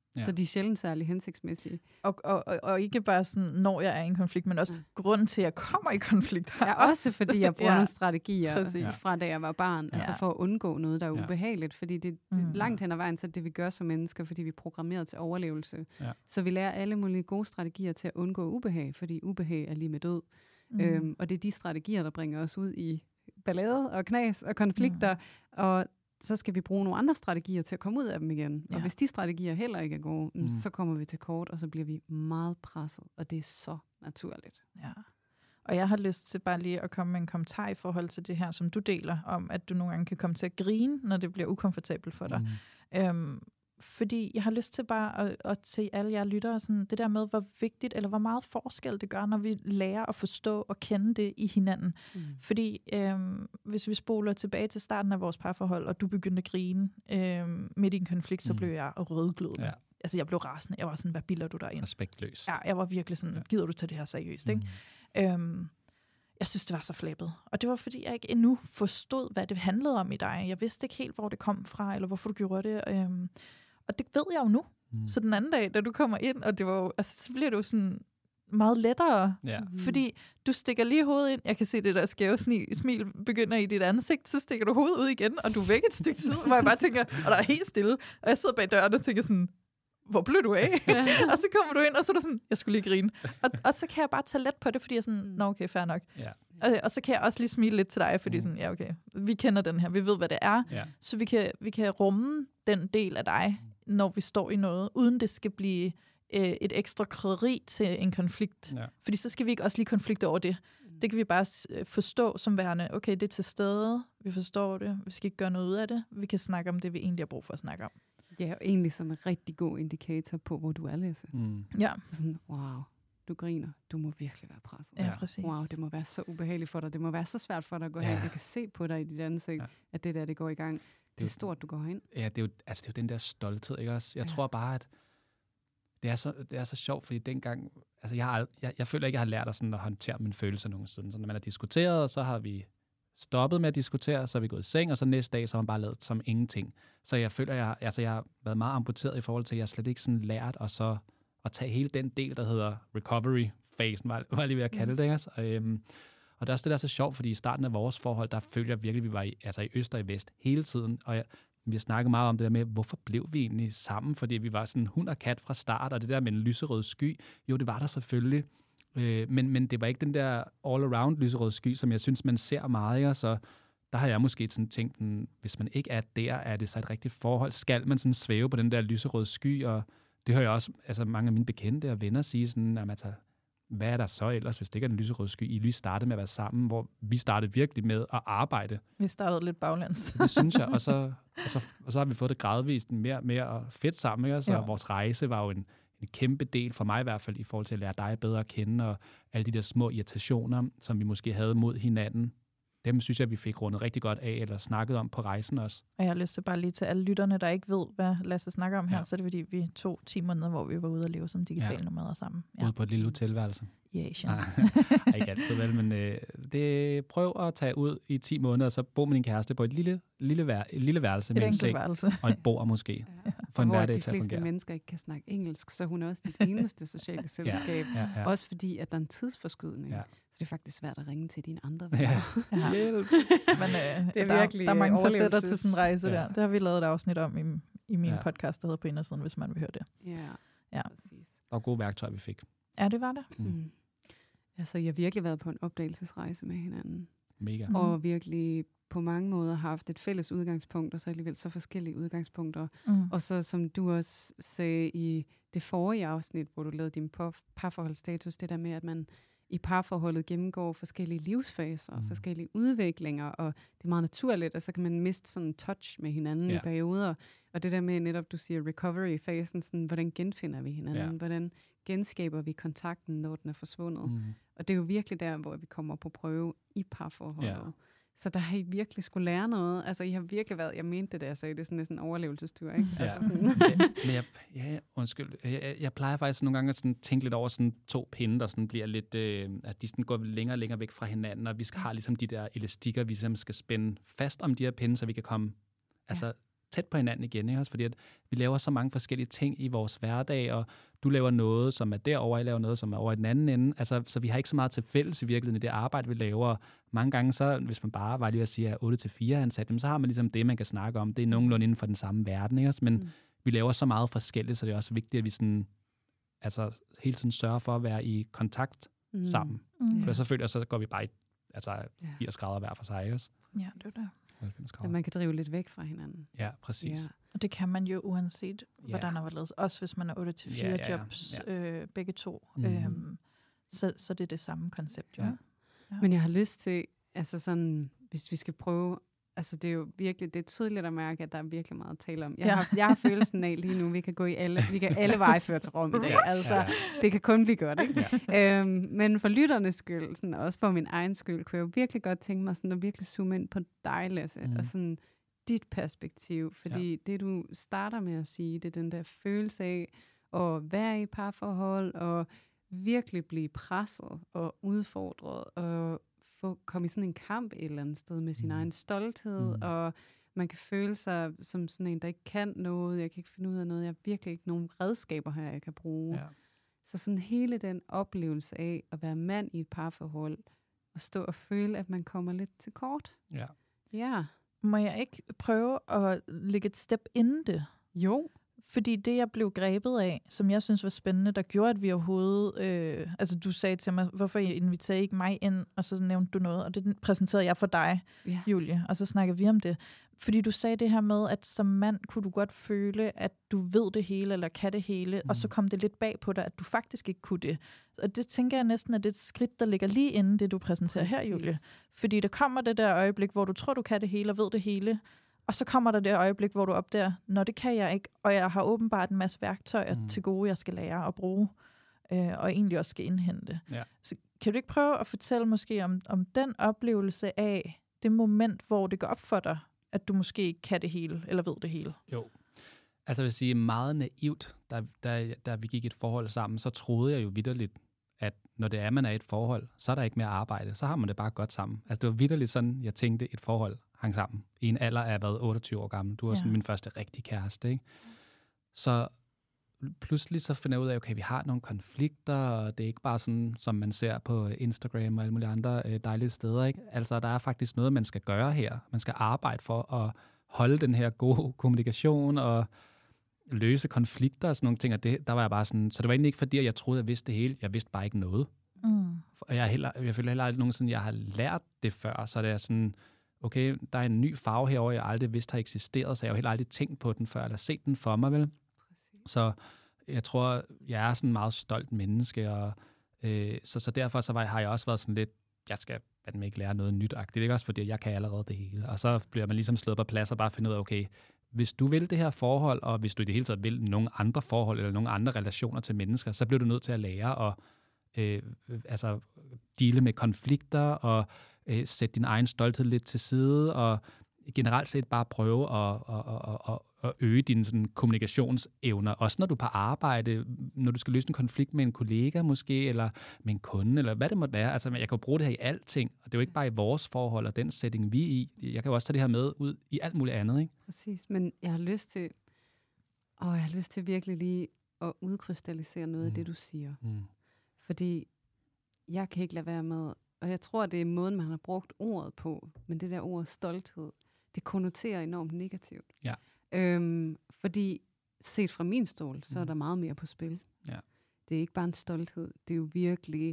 Ja. Så de er sjældent særlig hensigtsmæssige. Og, og, og, og ikke bare sådan, når jeg er i en konflikt, men også ja. grunden til, at jeg kommer i konflikt. Ja, også fordi jeg bruger ja. nogle strategier ja. fra da jeg var barn, ja. altså for at undgå noget, der er ubehageligt. Fordi det, det mm. langt hen ad vejen, så det vi gør som mennesker, fordi vi er programmeret til overlevelse. Ja. Så vi lærer alle mulige gode strategier til at undgå ubehag, fordi ubehag er lige med død. Mm. Øhm, og det er de strategier, der bringer os ud i ballade og knas og konflikter, mm. og så skal vi bruge nogle andre strategier til at komme ud af dem igen. Ja. Og hvis de strategier heller ikke er gode, mm. så kommer vi til kort, og så bliver vi meget presset, og det er så naturligt. Ja. Og jeg har lyst til bare lige at komme med en kommentar i forhold til det her, som du deler, om at du nogle gange kan komme til at grine, når det bliver ukomfortabelt for dig. Mm. Øhm, fordi jeg har lyst til bare at, at se alle jer lyttere, sådan, det der med, hvor vigtigt, eller hvor meget forskel det gør, når vi lærer at forstå og kende det i hinanden. Mm. Fordi øhm, hvis vi spoler tilbage til starten af vores parforhold, og du begyndte at grine øhm, midt i en konflikt, så mm. blev jeg rødglødende. Ja. Altså, jeg blev rasende. Jeg var sådan, hvad bilder du dig ind? Respektløs. Ja, jeg var virkelig sådan, ja. Gider du tage det her seriøst, mm. ikke? Øhm, jeg synes, det var så flabet. Og det var, fordi jeg ikke endnu forstod, hvad det handlede om i dig. Jeg vidste ikke helt, hvor det kom fra, eller hvorfor du gjorde det. Øhm, Og det ved jeg jo nu. Mm. Så den anden dag, da du kommer ind, og det var jo, altså, så bliver det jo sådan meget lettere. Ja. Fordi du stikker lige hovedet ind. Jeg kan se det der skæve smil begynder i dit ansigt. Så stikker du hovedet ud igen, og du er væk et stykke tid, hvor jeg bare tænker, og der er helt stille. Og jeg sidder bag døren og tænker sådan, hvor blev du af? Og så kommer du ind, og så er du sådan, jeg skulle lige grine. Og, og så kan jeg bare tage let på det, fordi jeg er sådan, nå okay, fair nok. Ja. Og, og så kan jeg også lige smile lidt til dig, fordi mm. sådan, ja okay, vi kender den her, vi ved, hvad det er. Ja. Så vi kan, vi kan rumme den del af dig, når vi står i noget, uden det skal blive øh, et ekstra krydderi til en konflikt. Ja. Fordi så skal vi ikke også lige konflikte over det. Mm. Det kan vi bare forstå som værende, okay, det er til stede, vi forstår det, vi skal ikke gøre noget ud af det, vi kan snakke om det, vi egentlig har brug for at snakke om. Ja, og egentlig som en rigtig god indikator på, hvor du er, Lasse. Mm. Ja. Sådan, wow, du griner, du må virkelig være presset. Ja, præcis. Wow, det må være så ubehageligt for dig, det må være så svært for dig at gå ja. hen. Jeg kan se på dig i dit ansigt, ja. at det der, det går i gang. Det er stort, du går ind. Ja, det er jo, altså, det er jo den der stolthed, ikke også? Jeg ja. tror bare, at det er, så, det er så sjovt, fordi dengang, altså jeg, har, jeg, jeg føler ikke, jeg har lært at, sådan, at håndtere mine følelser nogensinde. Så når man har diskuteret, så har vi stoppet med at diskutere, så er vi gået i seng, og så næste dag, så har man bare lavet som ingenting. Så jeg føler, jeg, altså, jeg har været meget amputeret i forhold til, at jeg slet ikke sådan lært at, så, at tage hele den del, der hedder recovery-fasen, var, var jeg lige ved at kalde det, ikke også? Og, øhm, Og det er også det, der er så sjovt, fordi i starten af vores forhold, der følte jeg virkelig, at vi var i, altså i øst og i vest hele tiden. Og jeg, vi har snakket meget om det der med, hvorfor blev vi egentlig sammen? Fordi vi var sådan hund og kat fra start, og det der med en lyserød sky, jo, det var der selvfølgelig. Øh, men, men det var ikke den der all-around lyserød sky, som jeg synes, man ser meget. Ikke? Så der har jeg måske sådan tænkt, hvis man ikke er der, er det så et rigtigt forhold. Skal man sådan svæve på den der lyserøde sky? Og det hører jeg også altså mange af mine bekendte og venner sige sådan, at man tager, hvad er der så ellers, hvis det ikke er en lyserød sky? I lige startede med at være sammen, hvor vi startede virkelig med at arbejde. Vi startede lidt baglæns. Det synes jeg, og så, og så, og så har vi fået det gradvist mere, mere fedt sammen. Ikke? Så ja. Vores rejse var jo en, en kæmpe del, for mig i hvert fald, i forhold til at lære dig bedre at kende, og alle de der små irritationer, som vi måske havde mod hinanden. Dem synes jeg, vi fik rundet rigtig godt af, eller snakket om på rejsen også. Og jeg har lyst til bare lige til alle lytterne, der ikke ved, hvad Lasse snakker om her, ja. Så er det fordi, vi tog ti måneder, hvor vi var ude at leve som digitale ja. nomader sammen. Ja. Ude på et lille hotelværelse. Ja, yeah, ja. Ikke altid vel, men øh, det, prøv at tage ud i ti måneder, og så bo med din kæreste på et lille, lille, vær, et lille værelse et med en seng og et bord måske. Ja. For en hverdag til at fungere. Hvor de fleste mennesker ikke kan snakke engelsk, så hun er også dit eneste sociale selskab. Ja. Ja, ja. Også fordi, at der er en tidsforskydning. Ja. Så det er faktisk svært at ringe til dine andre venner. Ja. Ja. Hjælp. Men øh, det er der, virkelig der er mange facetter til sådan en rejse ja. Der. Det har vi lavet et afsnit om i, i min ja. podcast, der hedder På Indersiden, hvis man vil høre det. Ja, ja. præcis. Og gode værktøjer, vi fik. Ja, det var det. Mm. Mm. Altså, jeg har virkelig været på en opdagelsesrejse med hinanden. Mega. Mm. Og virkelig på mange måder haft et fælles udgangspunkt, og så alligevel så forskellige udgangspunkter. Mm. Og så, som du også sagde i det forrige afsnit, hvor du lavede din parforholdsstatus, det der med, at man i parforholdet gennemgår forskellige livsfaser og mm. forskellige udviklinger, og det er meget naturligt, og så kan man miste sådan en touch med hinanden ja. I perioder. Og det der med netop, du siger recovery-fasen, sådan, hvordan genfinder vi hinanden? Ja. Hvordan genskaber vi kontakten, når den er forsvundet? Mm. Og det er jo virkelig der, hvor vi kommer på prøve i parforholdet. Ja. Så der har I virkelig skulle lære noget. Altså, I har virkelig været, jeg mente det, der jeg sagde, det er sådan næsten en overlevelsestur, ikke? Ja. Altså sådan. Men jeg, ja, undskyld, jeg, jeg plejer faktisk nogle gange at sådan tænke lidt over sådan to pinde, der sådan bliver lidt, øh, altså de sådan går længere og længere væk fra hinanden, og vi skal have ligesom de der elastikker, vi ligesom skal spænde fast om de her pinde, så vi kan komme, altså, tæt på hinanden igen, ikke? Også fordi at vi laver så mange forskellige ting i vores hverdag, og du laver noget, som er derovre, jeg laver noget, som er over i den anden ende. Altså, så vi har ikke så meget til fælles i virkeligheden i det arbejde, vi laver. Mange gange så, hvis man bare var lige at sige, at otte til fire ansat, så har man ligesom det, man kan snakke om. Det er nogenlunde inden for den samme verden, ikke? Men mm. vi laver så meget forskelligt, så det er også vigtigt, at vi sådan, altså, hele tiden sørger for at være i kontakt mm. sammen. Mm. For selvfølgelig, så går vi bare i altså, firs grader hver for sig også. Ja, det er det. Så man kan drive lidt væk fra hinanden. Ja, præcis. Ja. Og det kan man jo uanset, ja. hvordan der var lavet. Også hvis man er otte til fire ja, ja, jobs, ja. Øh, begge to. Mm-hmm. Øhm, så, så det er det samme koncept, jo. Ja. Ja. Men jeg har lyst til, altså sådan, hvis vi skal prøve, altså det er jo virkelig, det er tydeligt at mærke, at der er virkelig meget at tale om. Jeg, ja. har, jeg har følelsen af lige nu, vi kan gå i alle, vi kan alle veje føre til Rom i dag. Altså, ja. det kan kun blive godt, ikke? Ja. Øhm, men for lytternes skyld, sådan, også for min egen skyld, kunne jeg jo virkelig godt tænke mig sådan, at virkelig zoome ind på dig, Lasse, mm. og sådan dit perspektiv. Fordi ja. det, du starter med at sige, det er den der følelse af at være i parforhold, og virkelig blive presset og udfordret, og få komme i sådan en kamp et eller andet sted med sin mm. egen stolthed, mm. og man kan føle sig som sådan en, der ikke kan noget, jeg kan ikke finde ud af noget, jeg har virkelig ikke nogen redskaber her, jeg kan bruge. Ja. Så sådan hele den oplevelse af at være mand i et parforhold, og stå og føle, at man kommer lidt til kort. Ja. Ja. Må jeg ikke prøve at lægge et step inden det? Jo. Fordi det, jeg blev grebet af, som jeg synes var spændende, der gjorde, at vi overhovedet... Øh, altså, du sagde til mig, hvorfor inviterer I ikke mig ind? Og så nævnte du noget, og det præsenterede jeg for dig, ja. Julie. Og så snakkede vi om det. Fordi du sagde det her med, at som mand kunne du godt føle, at du ved det hele, eller kan det hele, mm. og så kom det lidt bag på dig, at du faktisk ikke kunne det. Og det tænker jeg næsten, at det er et skridt, der ligger lige inden det, du præsenterer Præcis. her, Julie. Fordi der kommer det der øjeblik, hvor du tror, du kan det hele, og ved det hele, og så kommer der det øjeblik, hvor du opdager, nå, det kan jeg ikke, og jeg har åbenbart en masse værktøjer mm. til gode, jeg skal lære at bruge, øh, og egentlig også skal indhente. Ja. Så kan du ikke prøve at fortælle måske om, om den oplevelse af det moment, hvor det går op for dig, at du måske ikke kan det hele, eller ved det hele? Jo. Altså jeg vil sige, meget naivt, da, da, da vi gik et forhold sammen, så troede jeg jo vitterligt, at når det er, man er i et forhold, så er der ikke mere arbejde. Så har man det bare godt sammen. Altså det var vitterligt sådan, jeg tænkte, et forhold hang sammen. I en alder af været otteogtyve år gammel. Du var ja. sådan min første rigtige kæreste, ikke? Så pludselig så finder jeg ud af, okay, vi har nogle konflikter, og det er ikke bare sådan, som man ser på Instagram og alle mulige andre øh, dejlige steder, ikke? Altså, der er faktisk noget, man skal gøre her. Man skal arbejde for at holde den her gode kommunikation og løse konflikter og sådan nogle ting, og det, der var jeg bare sådan, så det var egentlig ikke fordi, at jeg troede, at jeg vidste det hele. Jeg vidste bare ikke noget. Mm. Og jeg, heller, jeg føler heller aldrig nogensinde, jeg har lært det før, så det er sådan, okay, der er en ny farve herovre, jeg aldrig vidste har eksisteret, så jeg har jo heller aldrig tænkt på den før, eller set den for mig, vel? Præcis. Så jeg tror, jeg er sådan en meget stolt menneske, og øh, så, så derfor så var, har jeg også været sådan lidt, jeg skal fandme ikke lære noget nyt-agtigt. Det er ikke også, fordi jeg kan allerede det hele. Og så bliver man ligesom slået på plads og bare finde ud af, okay, hvis du vil det her forhold, og hvis du i det hele taget vil nogle andre forhold, eller nogle andre relationer til mennesker, så bliver du nødt til at lære at øh, altså, deale med konflikter, og øh, sætte din egen stolthed lidt til side, og generelt set bare prøve at, at, at, at øge dine sådan, kommunikationsevner. Også når du er på arbejde, når du skal løse en konflikt med en kollega måske, eller med en kunde, eller hvad det måtte være. Altså, jeg kan jo bruge det her i alting, og det er jo ikke bare i vores forhold og den setting, vi er i. Jeg kan jo også tage det her med ud i alt muligt andet, ikke? Præcis, men jeg har lyst til, åh, jeg har lyst til virkelig lige at udkrystallisere noget mm. af det, du siger. Mm. Fordi jeg kan ikke lade være med, og jeg tror, det er måden, man har brugt ordet på, men det der ord stolthed, det konnoterer enormt negativt. Ja. Øhm, fordi set fra min stol, så er der meget mere på spil. Ja. Det er ikke bare en stolthed, det er jo virkelig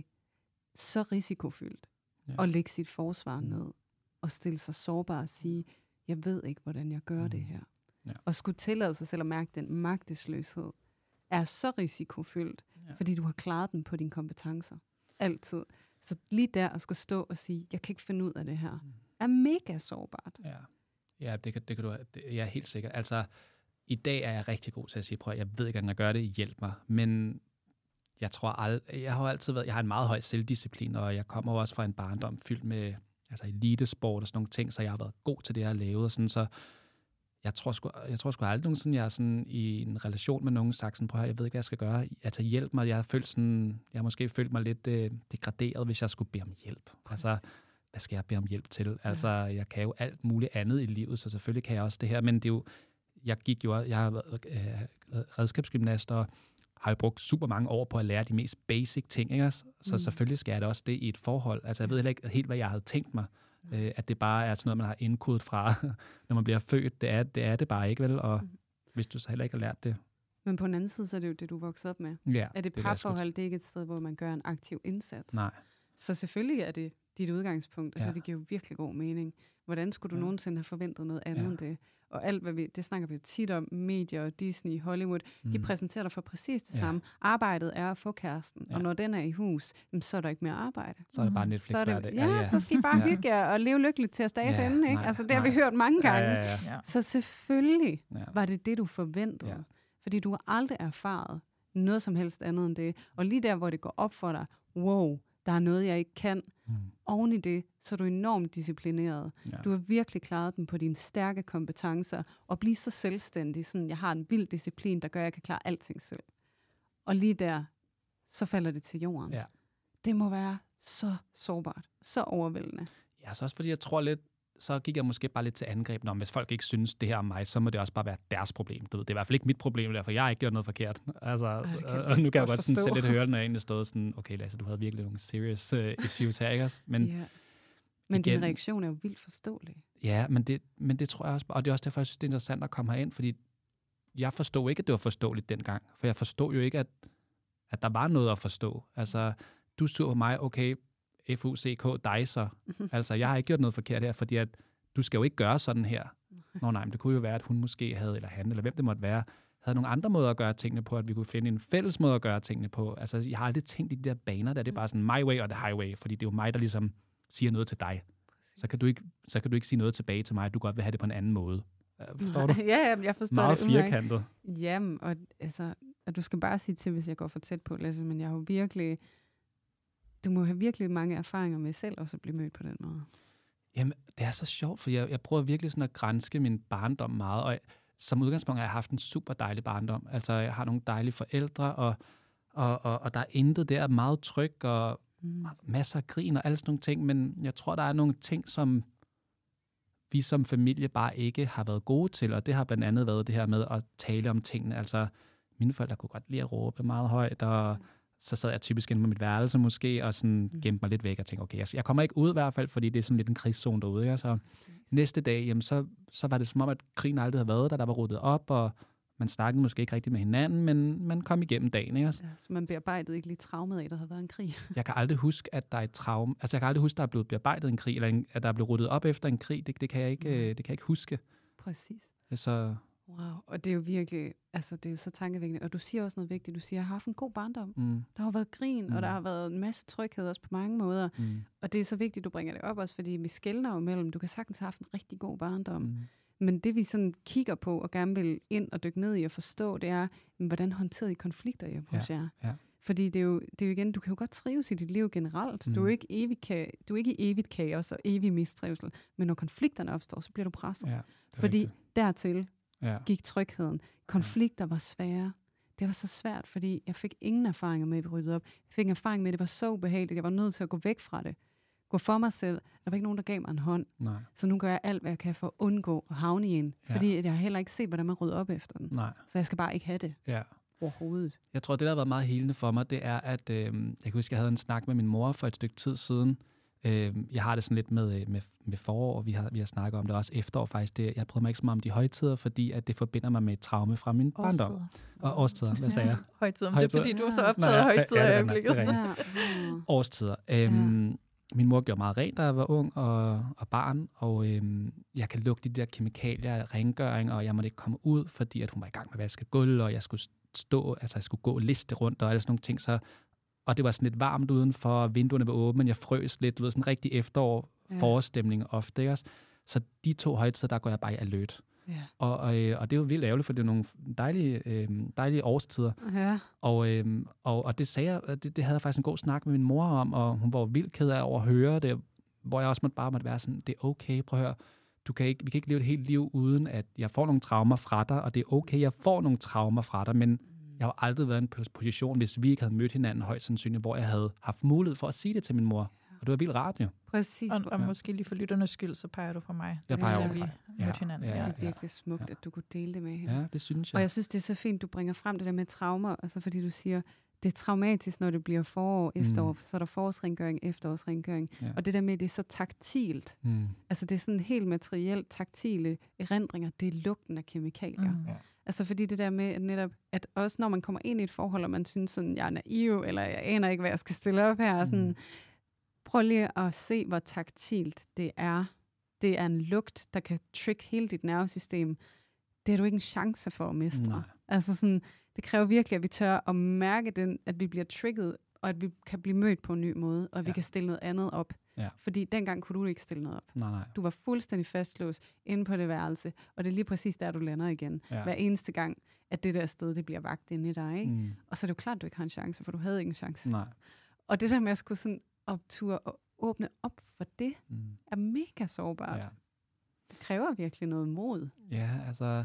så risikofyldt ja. At lægge sit forsvar mm. ned, og stille sig sårbar og sige, jeg ved ikke, hvordan jeg gør mm. det her. Ja. Og skulle tillade sig selv at mærke den magtesløshed, er så risikofyldt, ja. Fordi du har klaret den på dine kompetencer. Altid. Så lige der at skulle stå og sige, jeg kan ikke finde ud af det her, mm. er mega sårbart. Ja. Ja, det kan, det kan du, det, jeg er helt sikker. Altså, i dag er jeg rigtig god til at sige, prøv, jeg ved ikke, hvordan jeg gør det, hjælp mig. Men jeg tror aldrig, jeg har altid været, jeg har en meget høj selvdisciplin, og jeg kommer også fra en barndom fyldt med altså elitesport og sådan nogle ting, så jeg har været god til det, jeg har lavet, og sådan, så jeg tror sgu, jeg tror sgu aldrig nogensinde, jeg er sådan i en relation med nogen, sagt sådan, prøv at jeg ved ikke, hvad jeg skal gøre. Altså, hjælp mig. Jeg har følt sådan, jeg har måske følt mig lidt øh, degraderet, hvis jeg skulle bede om hjælp. Altså, hvad skal jeg bede om hjælp til? Altså, jeg kan jo alt muligt andet i livet, så selvfølgelig kan jeg også det her, men det er jo, jeg gik jo, jeg har været øh, redskabsgymnast, og har jo brugt super mange år på at lære de mest basic ting, ikke? Så mm. selvfølgelig skal jeg da også det i et forhold. Altså, jeg ved heller ikke helt, hvad jeg havde tænkt mig. Øh, at det bare er sådan noget, man har indkodet fra, når man bliver født. Det er det, er det bare ikke, vel? Og mm. hvis du så heller ikke har lært det. Men på den anden side, så er det jo det, du voksede op med. Ja, er det, det parforhold, det er ikke et sted, hvor man gør en aktiv indsats? Nej. Så selvfølgelig er det dit udgangspunkt. Altså, ja. det giver jo virkelig god mening. Hvordan skulle du ja. nogensinde have forventet noget andet ja. end det? Og alt, hvad vi, det snakker vi jo tit om, medier, Disney, Hollywood, mm. de præsenterer dig for præcis det ja. samme. Arbejdet er at få kæresten, ja. og når den er i hus, så er der ikke mere arbejde. Så er det bare Netflix hver dag. Ja, ja, så skal I bare ja. hygge jer og leve lykkeligt til at dages ja, ende, ikke? Nej, altså, det nej. har vi hørt mange gange. Ja, ja, ja. Så selvfølgelig ja. var det det, du forventede. Ja. Fordi du har aldrig erfaret noget som helst andet end det. Og lige der, hvor det går op for dig, wow, der er noget, jeg ikke kan. Mm. Oven i det, så er du enormt disciplineret. Ja. Du har virkelig klaret den på dine stærke kompetencer, og blive så selvstændig. Sådan, jeg har en vild disciplin, der gør, at jeg kan klare alting selv. Og lige der, så falder det til jorden. Ja. Det må være så sårbart, så overvældende. Ja, så også fordi jeg tror lidt, så gik jeg måske bare lidt til angreb. Nå, hvis folk ikke synes det her om mig, så må det også bare være deres problem. Du ved, det er i hvert fald ikke mit problem, derfor jeg har ikke gjort noget forkert. Altså, Ej, og, og nu kan jeg godt sådan, selv lidt høre, når jeg egentlig stod sådan, okay Lasse, du havde virkelig nogle serious uh, issues her, ikke også? Men, ja. men igen, din reaktion er jo vildt forståelig. Ja, men det, men det tror jeg også, og det er også derfor, jeg synes, det er interessant at komme herind, fordi jeg forstod ikke, at det var forståeligt dengang, for jeg forstod jo ikke, at, at der var noget at forstå. Altså, du så på mig, okay, F U C K, dig så. Altså, jeg har ikke gjort noget forkert her, fordi at du skal jo ikke gøre sådan her. Nå nej, men det kunne jo være, at hun måske havde, eller han, eller hvem det måtte være, havde nogle andre måder at gøre tingene på, at vi kunne finde en fælles måde at gøre tingene på. Altså, jeg har aldrig tænkt i de der baner, der det er bare sådan my way or the highway, fordi det er jo mig, der ligesom siger noget til dig. Så kan du ikke, så kan du ikke sige noget tilbage til mig, at du godt vil have det på en anden måde. Forstår nej, du? Ja, ja, jeg forstår Meget det. Meget firkantet. Jamen, og altså, og du skal bare sige til, hvis jeg går for tæt på, Lasse, men jeg har jo virkelig, du må have virkelig mange erfaringer med selv også at blive mødt på den måde. Jamen, det er så sjovt, for jeg, jeg prøver virkelig sådan at granske min barndom meget, og jeg, som udgangspunkt har jeg haft en super dejlig barndom. Altså, jeg har nogle dejlige forældre, og, og, og, og der er intet der, meget tryg, og mm. masser af grin og alle sådan nogle ting, men jeg tror, der er nogle ting, som vi som familie bare ikke har været gode til, og det har blandt andet været det her med at tale om tingene. Altså, mine forældre kunne godt lide at råbe meget højt, og så sad jeg typisk inde på mit værelse måske, og sådan gemte mig lidt væk og tænkte, okay, jeg kommer ikke ud i hvert fald, fordi det er sådan lidt en krigszone derude. Ja? Så næste dag, jamen, så, så var det som om, at krigen aldrig havde været der, der var ryddet op, og man snakkede måske ikke rigtig med hinanden, men man kom igennem dagen. Ikke? Ja, så man bearbejdede ikke lige traumet af, der havde været en krig. Jeg kan aldrig huske, at der er et traume, altså jeg kan aldrig huske, at der er blevet bearbejdet en krig, eller en, at der er blevet ryddet op efter en krig, det, det, kan, jeg ikke, ja. det kan jeg ikke huske. Præcis. Så wow, og det er jo virkelig, altså det er jo så tankevækkende. Og du siger også noget vigtigt, du siger, jeg har haft en god barndom. Mm. Der har været grin, mm. og der har været en masse tryghed også på mange måder. Mm. Og det er så vigtigt, du bringer det op også, fordi vi skelner jo mellem, du kan sagtens have haft en rigtig god barndom. Mm. Men det vi sådan kigger på, og gerne vil ind og dykke ned i og forstå, det er, hvordan håndterede I konflikter I hos jer? Ja. Fordi det er, jo, det er jo igen, du kan jo godt trives i dit liv generelt. Mm. Du er ikke evig ka- du er ikke i evigt kaos og evig mistrivsel. Men når konflikterne opstår, så bliver du presset. Ja, fordi rigtigt. dertil ja. gik trygheden. Konflikter var svære. Det var så svært, fordi jeg fik ingen erfaringer med, at vi ryddede op. Jeg fik en erfaring med, at det var så ubehageligt. Jeg var nødt til at gå væk fra det. Gå for mig selv. Der var ikke nogen, der gav mig en hånd. Nej. Så nu gør jeg alt, hvad jeg kan for at undgå at havne i en. Fordi ja. jeg har heller ikke set, hvordan man rydder op efter den. Nej. Så jeg skal bare ikke have det. Ja. Overhovedet. Jeg tror, det, der har været meget helende for mig, det er, at øh, jeg kan huske, jeg havde en snak med min mor for et stykke tid siden. Øh, jeg har det sådan lidt med, med, med forår, og vi har, vi har snakket om det også efterår faktisk. Det, jeg prøver mig ikke så meget om de højtider, fordi at det forbinder mig med et traume fra min barndom. Årstider. Og årstider, hvad sagde jeg? Højtider, men det er fordi, du er så optaget af højtider i øjeblikket. Ja. Årstider. Øhm, ja. Min mor gjorde meget rent, da jeg var ung og, og barn, og øhm, jeg kan lugte de der kemikalier, rengøring, og jeg måtte ikke komme ud, fordi at hun var i gang med at vaske gulv, og jeg skulle stå, altså jeg skulle gå liste rundt og alle sådan nogle ting, så, og det var sådan lidt varmt udenfor, vinduerne var åbne, men jeg frøs lidt, du ved, sådan en rigtig efterår, ja. forårsstemning ofte, ikke også? Så de to højtider, der går jeg bare i alert. Ja. Og, og, og det er jo vildt ærgerligt, for det er nogle dejlige, øh, dejlige årstider. Ja. Og, øh, og, og det sagde jeg, det, det havde jeg faktisk en god snak med min mor om, og hun var vildt ked af over at høre det, hvor jeg også måtte bare måtte være sådan, det er okay, prøv at høre, du kan ikke, vi kan ikke leve et helt liv uden, at jeg får nogle traumer fra dig, og det er okay, jeg får nogle traumer fra dig, men jeg har aldrig været i en position, hvis vi ikke havde mødt hinanden højst sandsynligt, hvor jeg havde haft mulighed for at sige det til min mor. Og Og det var vildt rart, jo. Præcis. Og, og måske lige for lytternes skyld, så peger du på mig. Jeg peger over vi dig. mødte hinanden. Ja, ja, Det er virkelig smukt, ja. At du kunne dele det med hende. Ja, det synes jeg. Og jeg synes, det er så fint, du bringer frem det der med traumer, altså fordi du siger, det er traumatisk, når det bliver forår, efterår, mm. så er der forårsrengøring, efterårsrengøring. Ja. Og det der med, det er så taktilt. Mm. Altså det er sådan helt materielt, taktile erindringer, det er lugten af kemikalier. Mm. Ja. Altså fordi det der med, at netop, at også når man kommer ind i et forhold, og man synes sådan, jeg er naiv, eller jeg aner ikke, hvad jeg skal stille op her, mm. sådan, prøv lige at se, hvor taktilt det er. Det er en lugt, der kan trick hele dit nervesystem. Det har du ikke en chance for at mestre. Nej. Altså sådan, det kræver virkelig, at vi tør at mærke den, at vi bliver trigget, og at vi kan blive mødt på en ny måde, og at ja. vi kan stille noget andet op. Ja. Fordi dengang kunne du ikke stille noget op. Nej, nej. Du var fuldstændig fastlåst inde på det værelse, og det er lige præcis der, du lander igen. Ja. Hver eneste gang, at det der sted, det bliver vagt inde i dig. Ikke? Mm. Og så er det jo klart, at du ikke har en chance, for du havde ikke en chance. Nej. Og det der med at skulle sådan opture og åbne op for det, mm. er mega sårbart. Ja. Det kræver virkelig noget mod. Ja, altså,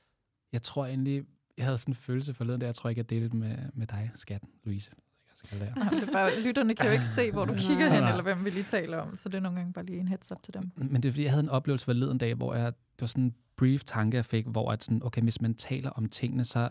jeg tror egentlig, jeg havde sådan en følelse forleden, der jeg tror ikke, jeg delte med, med dig, skatten, Louise. Det er bare, lytterne kan jo ikke se, hvor du kigger hen, eller hvem vi lige taler om, så det er nogle gange bare lige en heads up til dem. Men det er fordi, jeg havde en oplevelse forleden dag, hvor jeg, det var sådan en brief tanke, jeg fik, hvor at sådan, okay, hvis man taler om tingene, så,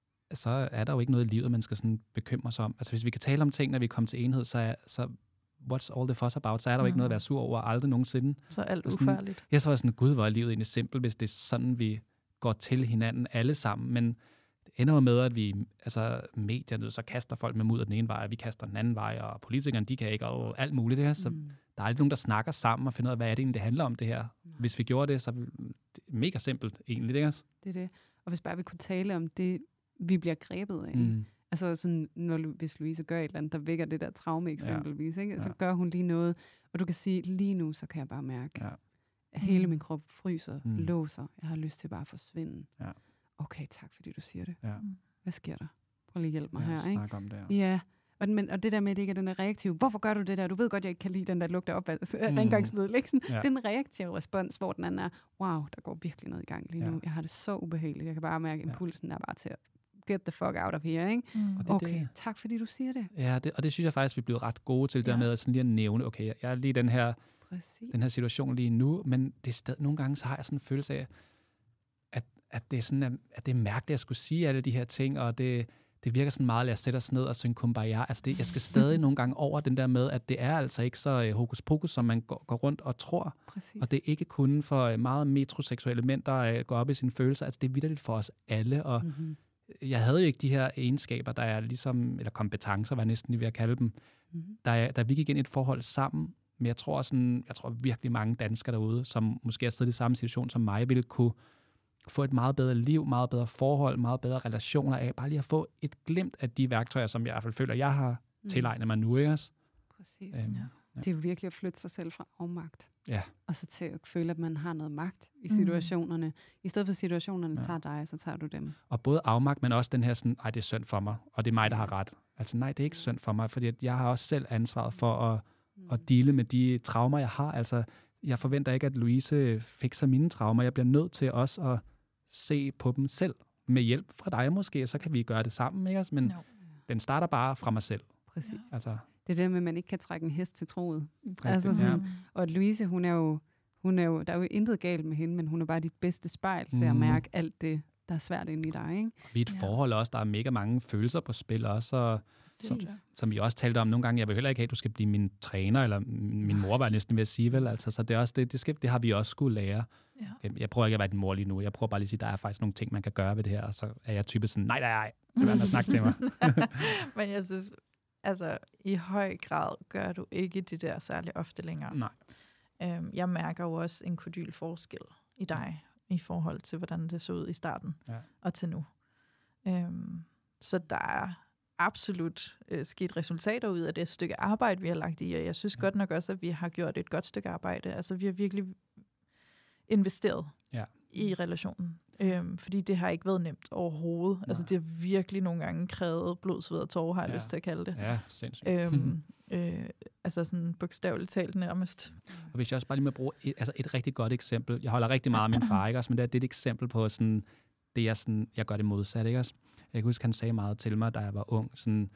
så er der jo ikke noget i livet, man skal sådan bekymre sig om. Altså hvis vi kan tale om tingene, når vi kommer til enhed, så, er, så what's all the fuss about? Så er der jo mm. ikke noget at være sur over, aldrig nogensinde. Så er alt ufarligt. Jeg så var sådan, gud, hvor er livet egentlig simpelt, hvis det er sådan, vi går til hinanden alle sammen, men det ender jo med, at vi, altså medierne, så kaster folk med mudder den ene vej, og vi kaster den anden vej, og politikerne, de kan ikke, og alt muligt det her, så mm. der er aldrig nogen, der snakker sammen og finder ud af, hvad er det egentlig, det handler om det her. Mm. Hvis vi gjorde det, så er det mega simpelt egentlig, ikke? Det er det. Og hvis bare vi kunne tale om det, vi bliver grebet af. Mm. Altså sådan, når, hvis Louise gør et eller andet, der vækker det der traume eksempelvis, ikke? Så ja. gør hun lige noget, og du kan sige, lige nu, så kan jeg bare mærke, ja. at hele min krop fryser, mm. låser, jeg har lyst til bare at forsvinde. Ja. Okay, tak fordi du siger det. Ja. Hvad sker der? Prøv lige at hjælpe mig ja, her. Snak ikke? om det, ja. ja. Og, men, og det der med, at det ikke er den der reaktive, hvorfor gør du det der? Du ved godt, jeg ikke kan lide den der lugter op af mm. rengøringsmiddel. Ikke? Sådan, ja. Den reaktive respons, hvor den anden er, wow, der går virkelig noget i gang lige nu. Ja. Jeg har det så ubehageligt. Jeg kan bare mærke, at impulsen er bare til at get the fuck out of here. Ikke? Mm. Og det, okay, det, tak fordi du siger det. Ja, det, og det synes jeg faktisk, vi bliver ret gode til, ja. der med at sådan lige at nævne, okay, jeg er lige den her, den her situation lige nu, men det er stadig, nogle gange så har jeg sådan en følelse af, at, at, det er sådan, at det er mærkeligt at skulle sige alle de her ting, og det, det virker sådan meget, at jeg sætter os ned og synge Kumbaya. Altså det, jeg skal stadig nogle gange over den der med, at det er altså ikke så uh, hokus pokus, som man går, går rundt og tror. Præcis. Og det er ikke kun for uh, meget metroseksuelle mænd, der uh, går op i sine følelser. Altså det er vitterligt for os alle, og mm-hmm. jeg havde jo ikke de her egenskaber, der er ligesom, eller kompetencer, hvad jeg næsten lige ved at kalde dem, mm-hmm. da, da vi gik ind i et forhold sammen. Men jeg tror, sådan, jeg tror virkelig mange danskere derude, som måske har siddet i samme situation som mig, ville kunne få et meget bedre liv, meget bedre forhold, meget bedre relationer af, bare lige at få et glimt af de værktøjer, som jeg i hvert fald føler, jeg har mm. tilegnet mig nu. Ikke? Præcis. Øhm, ja. Ja. Det er jo virkelig at flytte sig selv fra afmagt. Ja. Og så til at føle, at man har noget magt i situationerne. Mm. I stedet for situationerne ja. tager dig, så tager du dem. Og både afmagt, men også den her sådan, ej, det er synd for mig, og det er mig, der har ret. Altså nej, det er ikke synd for mig, fordi jeg har også selv ansvaret for at, mm. at deale med de traumer, jeg har. Altså, jeg forventer ikke, at Louise fikser mine traumer. Jeg bliver nødt til også at se på dem selv. Med hjælp fra dig måske, så kan vi gøre det sammen, ikke? Men no. den starter bare fra mig selv. Præcis. Altså. Det er det med, at man ikke kan trække en hest til troet. Altså sådan, ja. Og at Louise, hun er, jo, hun er jo, der er jo intet galt med hende, men hun er bare dit bedste spejl til mm. at mærke alt det, der er svært inde i dig. Ikke? Vi er et ja. forhold også, der er mega mange følelser på spil også, og som, som vi også talte om nogle gange. Jeg vil heller ikke have, at du skal blive min træner, eller min mor, var næsten ved at sige, vel? Altså, så det, er også, det, det, skal, det har vi også skulle lære. Ja. Jeg prøver ikke at være din mor lige nu. Jeg prøver bare lige at sige, at der er faktisk nogle ting, man kan gøre ved det her, og så er jeg typisk sådan, nej, nej, nej, det vil snakke til mig. Men jeg synes, altså, i høj grad gør du ikke det der særlig ofte længere. Nej. Øhm, jeg mærker jo også en kodyl forskel i dig, i forhold til, hvordan det så ud i starten, ja. og til nu. Øhm, så der er absolut øh, sket resultater ud af det stykke arbejde, vi har lagt i, og jeg synes ja. godt nok også, at vi har gjort et godt stykke arbejde. Altså, vi har virkelig investeret ja. i relationen. Øhm, fordi det har ikke været nemt overhovedet. Nej. Altså, det har virkelig nogle gange krævet blod, sved og tårer, har jeg ja. lyst til at kalde det. Ja, sindssygt. Øhm, øh, altså sådan bogstaveligt talt nærmest. Og hvis jeg også bare lige må bruge et, altså et rigtig godt eksempel. Jeg holder rigtig meget af min far, ikke også? Men det er, det er et eksempel på sådan, det jeg, sådan, jeg gør det modsat, ikke også? Jeg kan huske, han sagde meget til mig, da jeg var ung, sådan,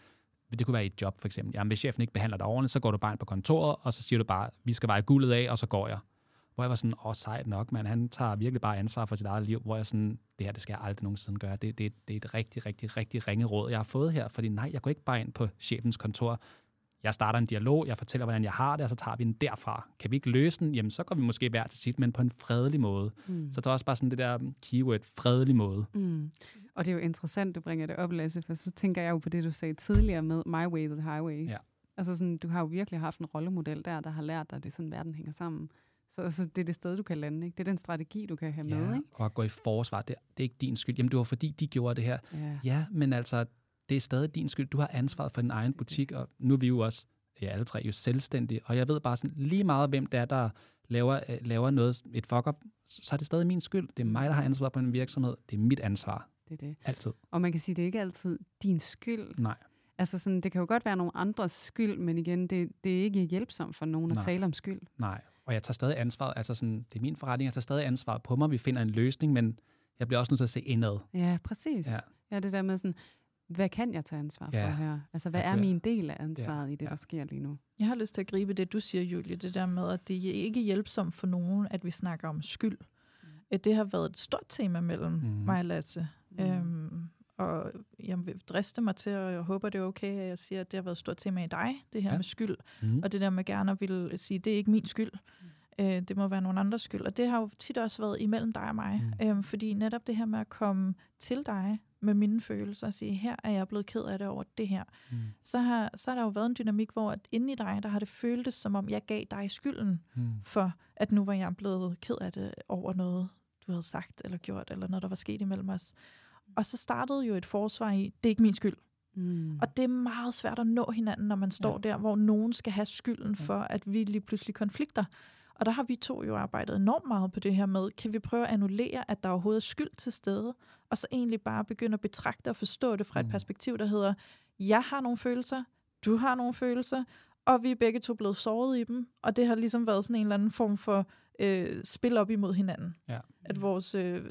det kunne være i et job for eksempel. Jamen, hvis chefen ikke behandler dig ordentligt, så går du bare ind på kontoret, og så siger du bare, vi skal veje guldet af, og så går jeg. Hvor jeg var sådan, åh, sejt nok, man. Han tager virkelig bare ansvar for sit eget liv, hvor jeg sådan, det her, det skal jeg aldrig nogensinde gøre. Det, det, det er et rigtig, rigtig, rigtig ringe råd, jeg har fået her, fordi nej, jeg går ikke bare ind på chefens kontor. Jeg starter en dialog, jeg fortæller, hvordan jeg har det, og så tager vi den derfra. Kan vi ikke løse den? Jamen, så går vi måske hver til sit, men på en fredelig måde. Mm. Så der er også bare sådan det der keyword, fredelig måde. Mm. Og det er jo interessant, du bringer det op, Lasse, for så tænker jeg jo på det, du sagde tidligere med My Way, the Highway. Ja. Altså sådan, du har jo virkelig haft en rollemodel der, der har lært dig, at det er sådan, verden hænger sammen. Så altså, det er det sted, du kan lande, ikke? Det er den strategi, du kan have ja, med, ikke? Og at gå i forsvar, det, det er ikke din skyld. Jamen, det var fordi, de gjorde det her. Ja, ja men altså, det er stadig din skyld. Du har ansvaret for din egen butik, og nu er vi jo også, ja, alle tre jo selvstændige, og jeg ved bare sådan lige meget, hvem det er, der laver, laver noget, et fuck-up, så er det stadig min skyld. Det er mig, der har ansvar på en virksomhed. Det er mit ansvar. det er det. Altid. Og man kan sige, det er ikke altid din skyld. Nej. Altså sådan, det kan jo godt være nogle andres skyld, men igen, det, det er ikke hjælpsomt for nogen at Nej. tale om skyld. Nej, og jeg tager stadig ansvaret, altså sådan, det er min forretning, jeg tager stadig ansvaret på mig, vi finder en løsning, men jeg bliver også nødt til at se indad. Ja, præcis. Ja. Ja, det der med sådan, hvad kan jeg tage ansvar for Ja. her? Altså, hvad Ja, er det- min del af ansvaret Ja. i det, Ja. der sker lige nu? Jeg har lyst til at gribe det, du siger, Julie, det der med, at det er ikke hjælpsomt for nogen, at vi snakker om skyld. Mm. Det har været et stort tema mellem mm. mig og Lasse. Mm. Øhm, og jeg vil driste mig til, og jeg håber, det er okay, at jeg siger, at det har været et stort tema i dig, det her Ja. med skyld. Mm. Og det der med gerne at ville sige, det er ikke min skyld. Mm. Øh, det må være nogen andres skyld. Og det har jo tit også været imellem dig og mig. Mm. Øhm, fordi netop det her med at komme til dig med mine følelser og sige, her er jeg blevet ked af det over det her. Mm. Så, har, så har der jo været en dynamik, hvor at inde i dig, der har det føltes, som om jeg gav dig skylden mm. for, at nu var jeg blevet ked af det over noget, du havde sagt eller gjort, eller noget, der var sket imellem os. Og så startede jo et forsvar i, det er ikke min skyld. Mm. Og det er meget svært at nå hinanden, når man står ja. der, hvor nogen skal have skylden ja. for, at vi lige pludselig konflikter. Og der har vi to jo arbejdet enormt meget på det her med, kan vi prøve at annullere, at der overhovedet er skyld til stede, og så egentlig bare begynde at betragte og forstå det fra et perspektiv, der hedder, jeg har nogle følelser, du har nogle følelser, og vi er begge to blevet såret i dem, og det har ligesom været sådan en eller anden form for øh, spil op imod hinanden. Ja. At vores, øh,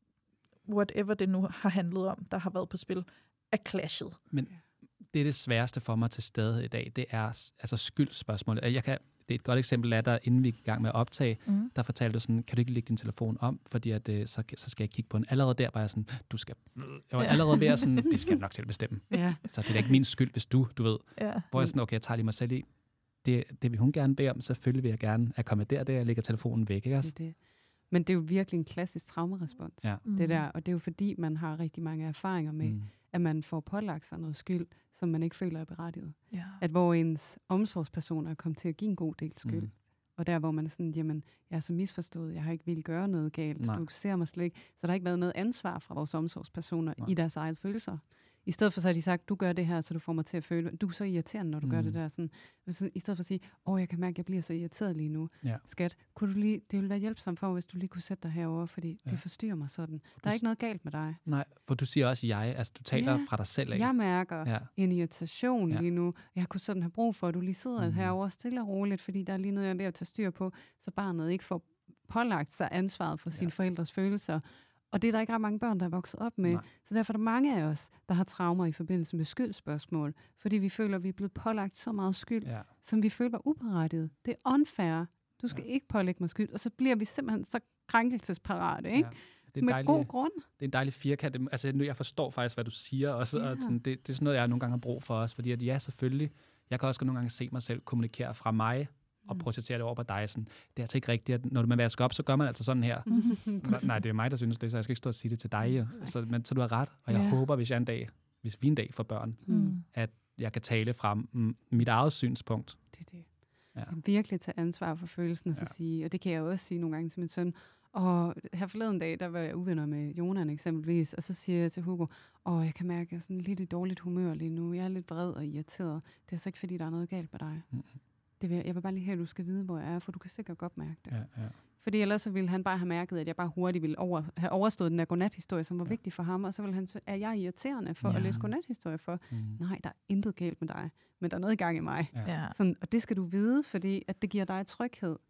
whatever det nu har handlet om, der har været på spil, er clashet. Men det er det sværeste for mig til stede i dag, det er altså skyldspørgsmålet. Jeg kan Det er et godt eksempel af, der inden vi er i gang med at optage, mm. der fortalte du sådan, kan du ikke lægge din telefon om, fordi at, så, så skal jeg kigge på den. Allerede der var jeg sådan, du skal... Jeg var allerede ved at sådan, det skal jeg nok til at bestemme. Ja. Så det er da ikke min skyld, hvis du, du ved. Ja. Hvor jeg sådan, okay, jeg tager lige mig selv i. Det, det vil hun gerne bede om, selvfølgelig vil jeg gerne akkommodere det, jeg lægger telefonen væk, ikke også? Det, det. Men det er jo virkelig en klassisk traumerespons, ja. det der. Og det er jo fordi, man har rigtig mange erfaringer med, mm. at man får pålagt sig noget skyld, som man ikke føler er berettiget. Ja. At hvor ens omsorgspersoner er kommet til at give en god del skyld. Mm. Og der, hvor man er sådan, jamen, jeg er så misforstået, jeg har ikke ville gøre noget galt, Nej. du ser mig slet ikke. Så der har ikke været noget ansvar fra vores omsorgspersoner Nej. i deres eget følelser. I stedet for så har de sagt, du gør det her, så du får mig til at føle, du er så irriterende, når du mm. gør det der. Sådan, i stedet for at sige, åh, jeg kan mærke, at jeg bliver så irriteret lige nu. Ja. Skat, kunne du lige, det ville være hjælpsomt for, hvis du lige kunne sætte dig herover, fordi ja. det forstyrrer mig sådan. Der er ikke noget galt med dig. Nej, for du siger også jeg, altså du taler ja. fra dig selv af. Jeg mærker ja. en irritation ja. lige nu. Jeg kunne sådan have brug for, at du lige sidder mm. herovre stille og roligt, fordi der er lige noget, jeg er ved at tage styr på, så barnet ikke får pålagt sig ansvaret for ja. sine forældres følelser. Og det er der ikke ret mange børn, der er vokset op med. Nej. Så derfor er der mange af os, der har traumer i forbindelse med skyldspørgsmål, fordi vi føler, at vi er blevet pålagt så meget skyld, ja. som vi føler var uberettiget. Det er unfair. Du skal ja. ikke pålægge mig skyld. Og så bliver vi simpelthen så krænkelsesparate, ikke? Ja. Det er med dejlig, god grund. Det er en dejlig firkant. Altså, nu, jeg forstår faktisk, hvad du siger. Også, ja. og sådan, det, det er sådan noget, jeg nogle gange har brug for os. Fordi at, ja, selvfølgelig, jeg kan også nogle gange se mig selv kommunikere fra mig, og projicere det over på dig. Sådan. Det er altså ikke rigtigt, at når man vasker op, så gør man altså sådan her. Nej, det er mig, der synes det, så jeg skal ikke stå og sige det til dig. Så, men, så du har ret, og jeg ja. håber, hvis jeg en dag, hvis vi en dag får børn, mm. at jeg kan tale fra mm, mit eget synspunkt. Det er det. Ja. Virkelig tage ansvar for følelsen, og så ja. sige, og det kan jeg også sige nogle gange til min søn. Og her forleden dag, der var jeg uvenner med Jonan eksempelvis, og så siger jeg til Hugo, åh, jeg kan mærke, at jeg er sådan lidt i dårligt humør lige nu. Jeg er lidt vred og irriteret. Det er altså ikke, fordi der er noget galt med dig. Mm. Det vil, jeg vil bare lige have, at du skal vide, hvor jeg er, for du kan sikkert godt mærke det. Ja, ja. Fordi ellers så ville han bare have mærket, at jeg bare hurtigt ville over, have overstået den der godnathistorie, som var ja. vigtig for ham, og så ville han sige, er jeg irriterende for ja. at læse godnathistorie for? Mm. Nej, der er intet galt med dig, men der er noget i gang i mig. Ja. Sådan, og det skal du vide, fordi at det giver dig tryghed.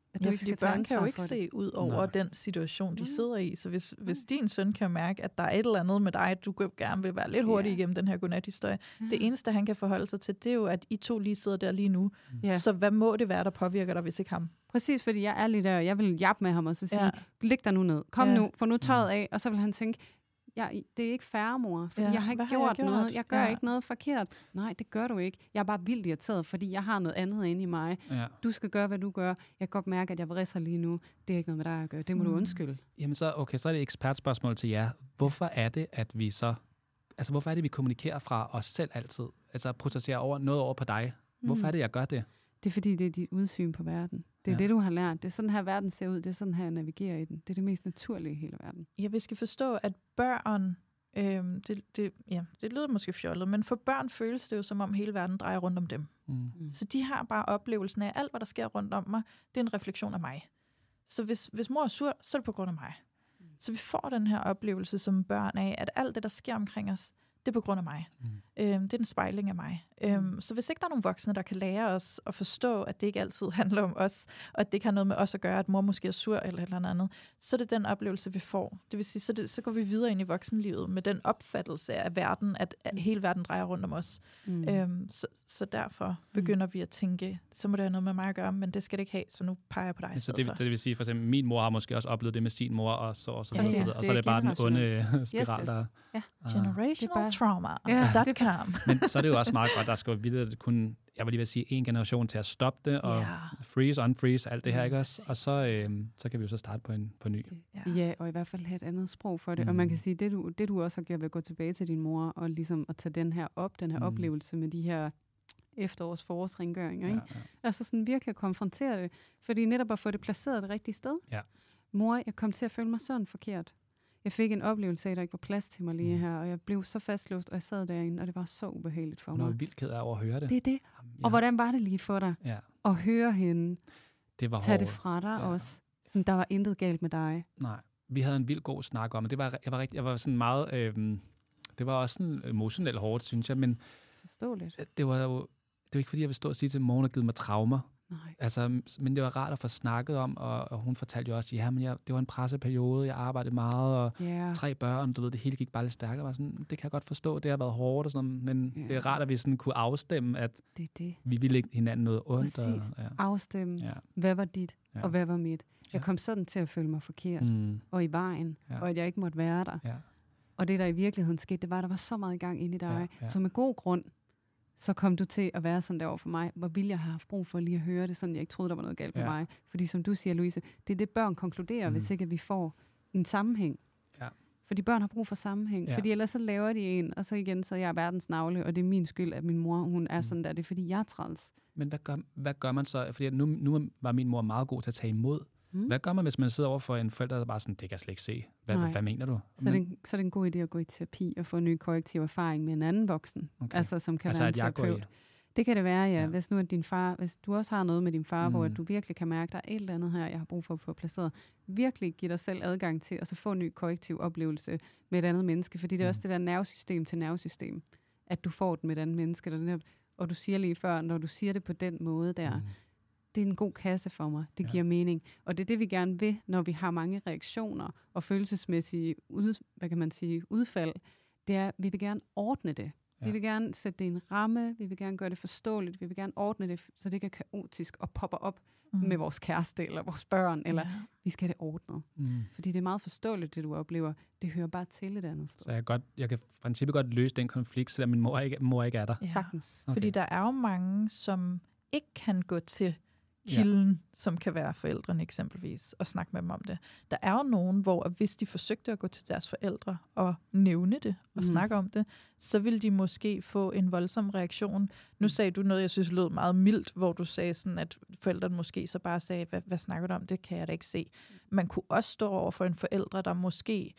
At du ja, ikke fordi skal tage børn kan jo ansvar ikke for se det. ud over Nej. den situation, de Mm. sidder i. Så hvis, hvis din søn kan mærke, at der er et eller andet med dig, du gerne vil være lidt hurtig Ja. igennem den her godnathistorie, Ja. det eneste, han kan forholde sig til, det er jo, at I to lige sidder der lige nu. Ja. Så hvad må det være, der påvirker dig, hvis ikke ham? Præcis, fordi jeg er lige der, jeg vil jappe med ham og så sige, Ja. ja. Læg dig nu ned, kom Ja. ja. nu, få nu tøjet af, og så vil han tænke, jeg, det er ikke fair, mor, fordi Ja, ja. jeg har ikke hvad har gjort, jeg gjort? noget, jeg gør Ja. ja. ikke noget forkert. Nej, det gør du ikke. Jeg er bare vildt irriteret, fordi jeg har noget andet inde i mig. Ja. Du skal gøre, hvad du gør. Jeg kan godt mærke, at jeg vrisser lige nu. Det er ikke noget med dig at gøre. Det må mm. du undskylde. Jamen så, okay, så er det et ekspertspørgsmål til jer. Hvorfor er det, at vi så... Altså, hvorfor er det, vi kommunikerer fra os selv altid? Altså, processerer over noget over på dig. Hvorfor Mm. er det, jeg gør det? Det er fordi, det er dit udsyn på verden. Det er Ja. ja. det, du har lært. Det er sådan her, verden ser ud. Det er sådan her, jeg navigerer i den. Det er det mest naturlige i hele verden. Ja, vi skal forstå, at børn, øhm, det, det, ja, det lyder måske fjollet, men for børn føles det jo, som om hele verden drejer rundt om dem. Mm. Mm. Så de har bare oplevelsen af, at alt, hvad der sker rundt om mig, det er en refleksion af mig. Så hvis, hvis mor er sur, så er det på grund af mig. Så vi får den her oplevelse som børn af, at alt det, der sker omkring os, det er på grund af mig. Mm. Øhm, det er en spejling af mig. Øhm, så hvis ikke der er nogen voksne, der kan lære os at forstå, at det ikke altid handler om os, og at det ikke har noget med os at gøre, at mor måske er sur eller et eller andet, så er det den oplevelse, vi får. Det vil sige, så, det, så går vi videre ind i voksenlivet med den opfattelse af verden, at, at hele verden drejer rundt om os. Mm. Øhm, så, så derfor begynder vi at tænke, så må det have noget med mig at gøre, men det skal det ikke have, så nu peger jeg på dig i Så stedet det, for. det vil sige, for eksempel, min mor har måske også oplevet det med sin mor, og så, og så, Ja, videre, yes, og så, og det så er er det bare den onde generationelt. spiral, Yes, yes. der... Ja. Ah. Generational Det er bare- trauma. Ja, dot det er com. Men så er det jo også meget godt, der skal jo vildt kun, jeg vil lige vil sige, en generation til at stoppe det, og Ja. freeze, unfreeze, alt det her, Mm, ikke også? Og så, præcis. øh, så kan vi jo så starte på en på ny. Ja. Ja, og i hvert fald have et andet sprog for det. Mm. Og Mm. man kan sige, det du, det du også har gjort ved at gå tilbage til din mor, og ligesom at tage den her op, den her Mm. mm. oplevelse med de her efterårs forårsrengøringer, ikke? Ja, ja. Altså sådan virkelig at konfrontere det. Fordi netop at få det placeret det rigtige sted. Ja. Mor, jeg kom til at føle mig sådan forkert. Jeg fik en oplevelse af, at der ikke var plads til mig lige Mm. her, og jeg blev så fastlåst, og jeg sad derinde, og det var så ubehageligt for Hun mig. er jo vildt ked af over at høre det. Det er det. Jamen, Og hvordan var det lige for dig Ja, at høre hende det var tage det hårdt. fra dig Ja. også? Sådan, der var intet galt med dig. Nej, vi havde en vild god snak om, og det var, jeg var, rigtig, jeg var sådan meget, øh, det var også sådan emotionelt hårdt, synes jeg, men Forståeligt. det var jo, det var ikke fordi, jeg vil stå og sige til, at morgen har givet mig traumer. Nej. Altså, men det var rart at få snakket om, og, og hun fortalte jo også, ja, men jeg, det var en presseperiode, jeg arbejdede meget, og Ja. tre børn, du ved, det hele gik bare lidt stærkt. Jeg var sådan, det kan jeg godt forstå, det har været hårdt og sådan, men Ja. det er rart, at vi sådan kunne afstemme, at Det er det. vi ville ikke hinanden noget ondt. Og, Præcis. ja, Afstemme, ja, hvad var dit, ja. og hvad var mit. Jeg Ja. kom sådan til at føle mig forkert, Mm, og i vejen, Ja. og at jeg ikke måtte være der. ja, Og det, der i virkeligheden skete, det var, at der var så meget i gang inde i dig. Ja, ja. Så med god grund, så kom du til at være sådan der over for mig. Hvor ville jeg have haft brug for lige at høre det, sådan jeg ikke troede, der var noget galt med Ja. mig. Fordi som du siger, Louise, det er det, børn konkluderer, Mm. mm. hvis ikke at vi får en sammenhæng. Ja. Fordi børn har brug for sammenhæng. Ja. Fordi ellers så laver de en, og så igen, så er jeg verdens navle, og det er min skyld, at min mor, hun er Mm. sådan der. Det er fordi, jeg er træls. Men hvad gør, hvad gør man så? Fordi nu, nu var min mor meget god til at tage imod. Mm. Hvad gør man, hvis man sidder over for en forælder, der bare sådan, det kan jeg slet ikke se. Hvad, Nej. hvad mener du? Så er, det en, så er det en god idé at gå i terapi og få en ny korrektiv erfaring med en anden voksen. Okay. Altså, som kan altså, være en at jeg går i... terapeut. Det kan det være, ja. Ja. ja. Hvis nu er din far, hvis du også har noget med din far, mm. hvor Mm. at du virkelig kan mærke, der er et eller andet her, jeg har brug for at få placeret. Virkelig give dig selv adgang til at så få en ny korrektiv oplevelse med et andet menneske. Fordi det er Mm. også det der nervesystem til nervesystem, at du får det med et andet menneske. Der netop, og du siger lige før, når du siger det på den måde der, Mm. det er en god kasse for mig. Det Ja. giver mening. Og det er det, vi gerne vil, når vi har mange reaktioner og følelsesmæssige ud, hvad kan man sige, udfald. Det er, at vi vil gerne ordne det. Ja. Vi vil gerne sætte det i en ramme. Vi vil gerne gøre det forståeligt. Vi vil gerne ordne det, så det ikke er kaotisk og popper op Mm. med vores kæreste eller vores børn. Eller Ja. vi skal have det ordnet. Mm. Fordi det er meget forståeligt, det du oplever. Det hører bare til et andet sted. Så jeg, kan godt, jeg kan i princippet godt løse den konflikt, selvom min mor ikke, mor ikke er der. Ja. Sagtens. Okay. Fordi der er jo mange, som ikke kan gå til kilden, ja. som kan være forældrene eksempelvis, og snakke med dem om det. Der er jo nogen, hvor hvis de forsøgte at gå til deres forældre og nævne det og Mm. snakke om det, så ville de måske få en voldsom reaktion. Nu sagde du noget, jeg synes lød meget mildt, hvor du sagde sådan, at forældrene måske så bare sagde, hvad, hvad snakker du om? Det kan jeg da ikke se. Man kunne også stå over for en forældre, der måske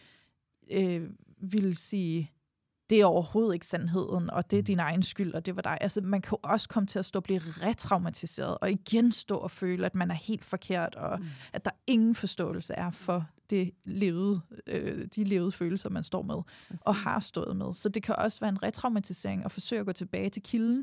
øh, ville sige, det er overhovedet ikke sandheden, og det er din egen skyld, og det var dig. Altså, man kan jo også komme til at stå og blive retraumatiseret, og igen stå og føle, at man er helt forkert, og mm. at der ingen forståelse er for det levede, øh, de levede følelser, man står med, Præcis. og har stået med. Så det kan også være en retraumatisering at forsøge at gå tilbage til kilden,